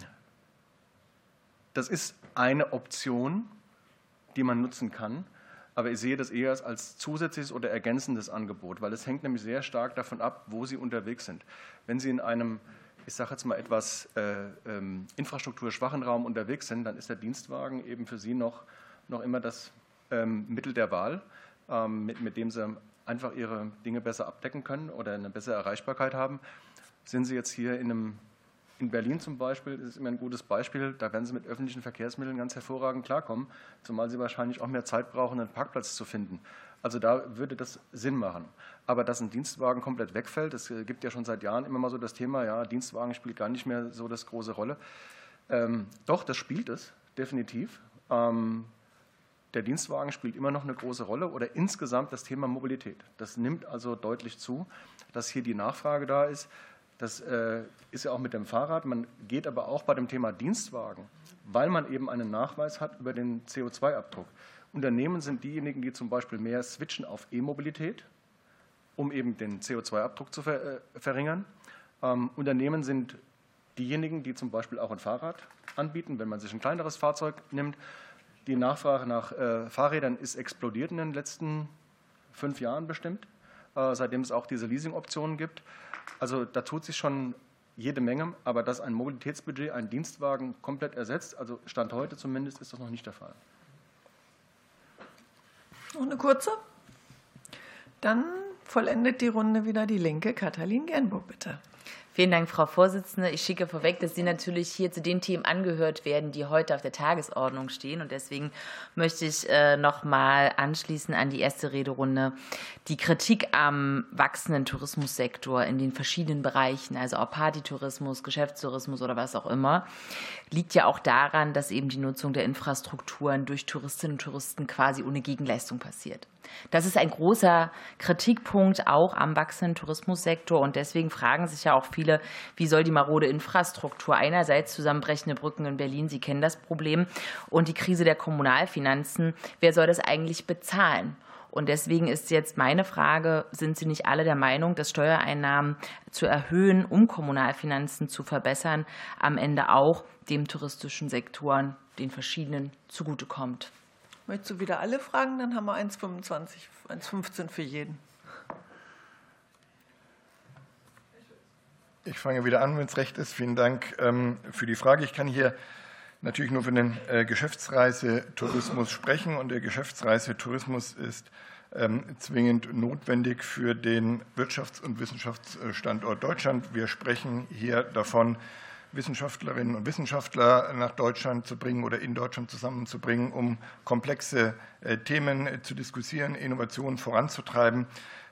C: das ist eine Option, die man nutzen kann. Aber ich sehe das eher als zusätzliches oder ergänzendes Angebot, weil es hängt nämlich sehr stark davon ab, wo Sie unterwegs sind. Wenn Sie in einem, ich sage jetzt mal etwas äh, ähm, infrastrukturschwachen Raum unterwegs sind, dann ist der Dienstwagen eben für Sie noch, noch immer das ähm, Mittel der Wahl, ähm, mit, mit dem Sie einfach Ihre Dinge besser abdecken können oder eine bessere Erreichbarkeit haben. Sind Sie jetzt hier in, einem, in Berlin zum Beispiel, das ist immer ein gutes Beispiel, da werden Sie mit öffentlichen Verkehrsmitteln ganz hervorragend klarkommen, zumal Sie wahrscheinlich auch mehr Zeit brauchen, einen Parkplatz zu finden. Also da würde das Sinn machen. Aber dass ein Dienstwagen komplett wegfällt, es gibt ja schon seit Jahren immer mal so das Thema, ja, Dienstwagen spielt gar nicht mehr so das große Rolle. Ähm, doch, das spielt es, definitiv. Ähm, der Dienstwagen spielt immer noch eine große Rolle oder insgesamt das Thema Mobilität. Das nimmt also deutlich zu, dass hier die Nachfrage da ist. Das äh, ist ja auch mit dem Fahrrad. Man geht aber auch bei dem Thema Dienstwagen, weil man eben einen Nachweis hat über den C O zwei Abdruck. Unternehmen sind diejenigen, die zum Beispiel mehr switchen auf E-Mobilität, um eben den C O zwei Abdruck zu ver, äh, verringern. Ähm, Unternehmen sind diejenigen, die zum Beispiel auch ein Fahrrad anbieten, wenn man sich ein kleineres Fahrzeug nimmt. Die Nachfrage nach äh, Fahrrädern ist explodiert in den letzten fünf Jahren bestimmt, äh, seitdem es auch diese Leasing-Optionen gibt. Also da tut sich schon jede Menge, aber dass ein Mobilitätsbudget einen Dienstwagen komplett ersetzt, also Stand heute zumindest, ist das noch nicht der Fall.
A: Noch eine kurze? Dann vollendet die Runde wieder die Linke. Katalin Gernburg, bitte.
I: Vielen Dank, Frau Vorsitzende. Ich schicke vorweg, dass Sie natürlich hier zu den Themen angehört werden, die heute auf der Tagesordnung stehen. Und deswegen möchte ich äh, noch mal anschließen an die erste Rederunde. Die Kritik am wachsenden Tourismussektor in den verschiedenen Bereichen, also ob Partytourismus, Geschäftstourismus oder was auch immer, liegt ja auch daran, dass eben die Nutzung der Infrastrukturen durch Touristinnen und Touristen quasi ohne Gegenleistung passiert. Das ist ein großer Kritikpunkt auch am wachsenden Tourismussektor. Und deswegen fragen sich ja auch viele, wie soll die marode Infrastruktur einerseits zusammenbrechende Brücken in Berlin, Sie kennen das Problem, und die Krise der Kommunalfinanzen, wer soll das eigentlich bezahlen? Und deswegen ist jetzt meine Frage, sind Sie nicht alle der Meinung, dass Steuereinnahmen zu erhöhen, um Kommunalfinanzen zu verbessern, am Ende auch dem touristischen Sektoren, den verschiedenen, zugutekommt?
A: Möchtest du wieder alle fragen? Dann haben wir eins Komma fünfundzwanzig, eins Komma fünfzehn für jeden.
E: Ich fange wieder an, wenn es recht ist. Vielen Dank für die Frage. Ich kann hier natürlich nur für den Geschäftsreisetourismus sprechen. Und der Geschäftsreisetourismus ist zwingend notwendig für den Wirtschafts- und Wissenschaftsstandort Deutschland. Wir sprechen hier davon, Wissenschaftlerinnen und Wissenschaftler nach Deutschland zu bringen oder in Deutschland zusammenzubringen, um komplexe Themen zu diskutieren, Innovationen voranzutreiben.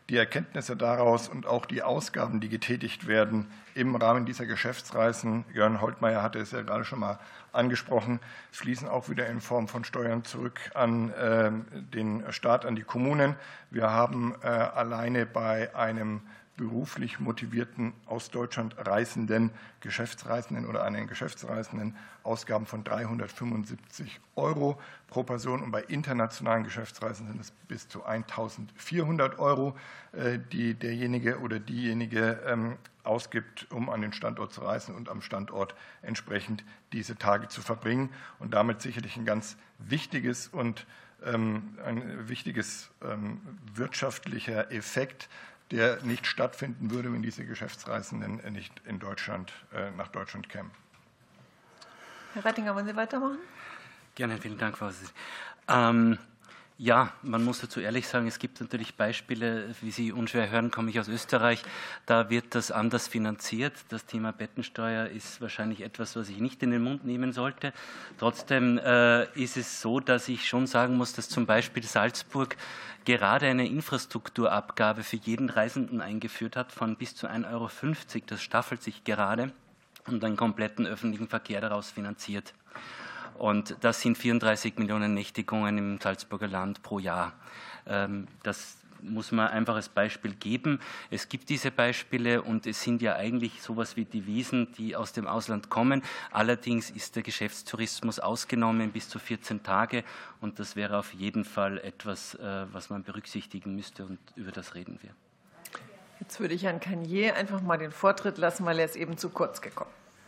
E: Die Erkenntnisse daraus und auch die Ausgaben, die getätigt werden im Rahmen dieser Geschäftsreisen, Jörn Holtmeier hatte es ja gerade schon mal angesprochen, fließen auch wieder in Form von Steuern zurück an äh, den Staat, an die Kommunen. Wir haben äh, alleine bei einem beruflich motivierten, aus Deutschland reisenden Geschäftsreisenden oder einen Geschäftsreisenden Ausgaben von dreihundertfünfundsiebzig Euro pro Person und bei internationalen Geschäftsreisen sind es bis zu eintausendvierhundert Euro, die derjenige oder diejenige ausgibt, um an den Standort zu reisen und am Standort entsprechend diese Tage zu verbringen und damit sicherlich ein ganz wichtiges und ein wichtiges wirtschaftlicher Effekt, der nicht stattfinden würde, wenn diese Geschäftsreisenden nicht in Deutschland, nach Deutschland kämen.
A: Herr Reitinger, wollen Sie weitermachen?
H: Gerne, vielen Dank, Frau Vorsitzende. Ähm, ja, man muss dazu ehrlich sagen, es gibt natürlich Beispiele, wie Sie unschwer hören, komme ich aus Österreich, da wird das anders finanziert. Das Thema Bettensteuer ist wahrscheinlich etwas, was ich nicht in den Mund nehmen sollte. Trotzdem äh, ist es so, dass ich schon sagen muss, dass zum Beispiel Salzburg gerade eine Infrastrukturabgabe für jeden Reisenden eingeführt hat von bis zu ein Euro fünfzig. Das staffelt sich gerade und einen kompletten öffentlichen Verkehr daraus finanziert. Und das sind vierunddreißig Millionen Nächtigungen im Salzburger Land pro Jahr. Das muss man einfach als Beispiel geben. Es gibt diese Beispiele und es sind ja eigentlich sowas wie Devisen, die aus dem Ausland kommen. Allerdings ist der Geschäftstourismus ausgenommen bis zu vierzehn Tage und das wäre auf jeden Fall etwas, was man berücksichtigen müsste und über das reden wir.
A: Jetzt würde ich Herrn Cagnier einfach mal den Vortritt lassen, weil er ist eben zu kurz gekommen.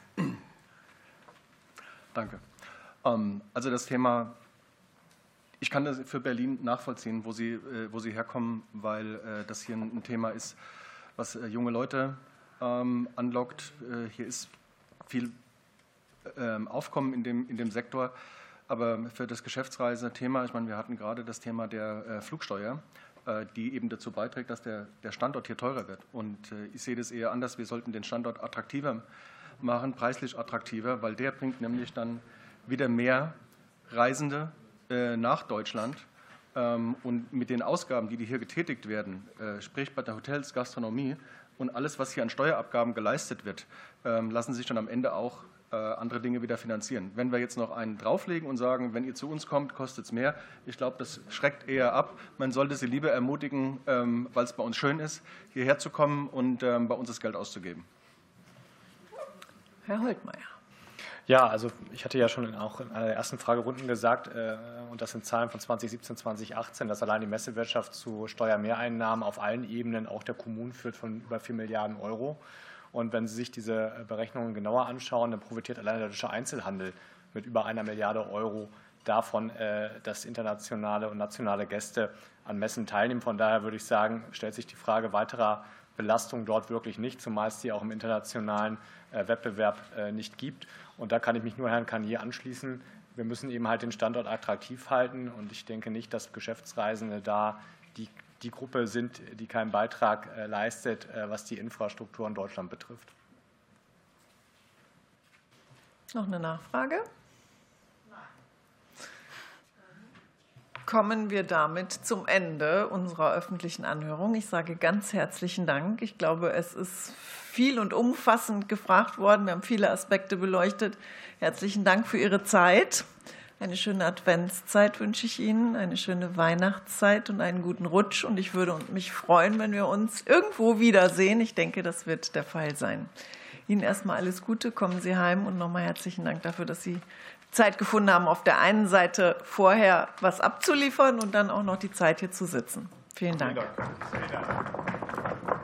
C: Danke. Also das Thema, ich kann das für Berlin nachvollziehen, wo Sie, wo Sie herkommen, weil das hier ein Thema ist, was junge Leute anlockt. Hier ist viel Aufkommen in dem, in dem Sektor, aber für das Geschäftsreisethema, ich meine, wir hatten gerade das Thema der Flugsteuer, die eben dazu beiträgt, dass der, der Standort hier teurer wird. Und ich sehe das eher anders, wir sollten den Standort attraktiver machen, preislich attraktiver, weil der bringt nämlich dann wieder mehr Reisende äh, nach Deutschland. Ähm, und mit den Ausgaben, die, die hier getätigt werden, äh, sprich bei der Hotels, Gastronomie und alles, was hier an Steuerabgaben geleistet wird, ähm, lassen sich dann am Ende auch äh, andere Dinge wieder finanzieren. Wenn wir jetzt noch einen drauflegen und sagen, wenn ihr zu uns kommt, kostet es mehr, ich glaube, das schreckt eher ab. Man sollte sie lieber ermutigen, ähm, weil es bei uns schön ist, hierher zu kommen und ähm, bei uns das Geld auszugeben.
A: Herr Holtmeier.
F: Ja, also ich hatte ja schon auch in einer der ersten Fragerunden gesagt, äh, und das sind Zahlen von zweitausendsiebzehn, zweitausendachtzehn, dass allein die Messewirtschaft zu Steuermehreinnahmen auf allen Ebenen, auch der Kommunen, führt von über vier Milliarden Euro. Und wenn Sie sich diese Berechnungen genauer anschauen, dann profitiert allein der deutsche Einzelhandel mit über einer Milliarde Euro davon, äh, dass internationale und nationale Gäste an Messen teilnehmen. Von daher würde ich sagen, stellt sich die Frage weiterer Belastung dort wirklich nicht, zumal es die auch im internationalen äh, Wettbewerb äh, nicht gibt. Und da kann ich mich nur Herrn Cagnier anschließen. Wir müssen eben halt den Standort attraktiv halten. Und ich denke nicht, dass Geschäftsreisende da die, die Gruppe sind, die keinen Beitrag äh, leistet, äh, was die Infrastruktur in Deutschland betrifft.
A: Noch eine Nachfrage? Kommen wir damit zum Ende unserer öffentlichen Anhörung. Ich sage ganz herzlichen Dank. Ich glaube, es ist viel und umfassend gefragt worden. Wir haben viele Aspekte beleuchtet. Herzlichen Dank für Ihre Zeit. Eine schöne Adventszeit wünsche ich Ihnen, eine schöne Weihnachtszeit und einen guten Rutsch. Und ich würde mich freuen, wenn wir uns irgendwo wiedersehen. Ich denke, das wird der Fall sein. Ihnen erstmal alles Gute, kommen Sie heim und nochmal herzlichen Dank dafür, dass Sie Zeit gefunden haben, auf der einen Seite vorher was abzuliefern und dann auch noch die Zeit hier zu sitzen. Vielen Dank. Vielen Dank.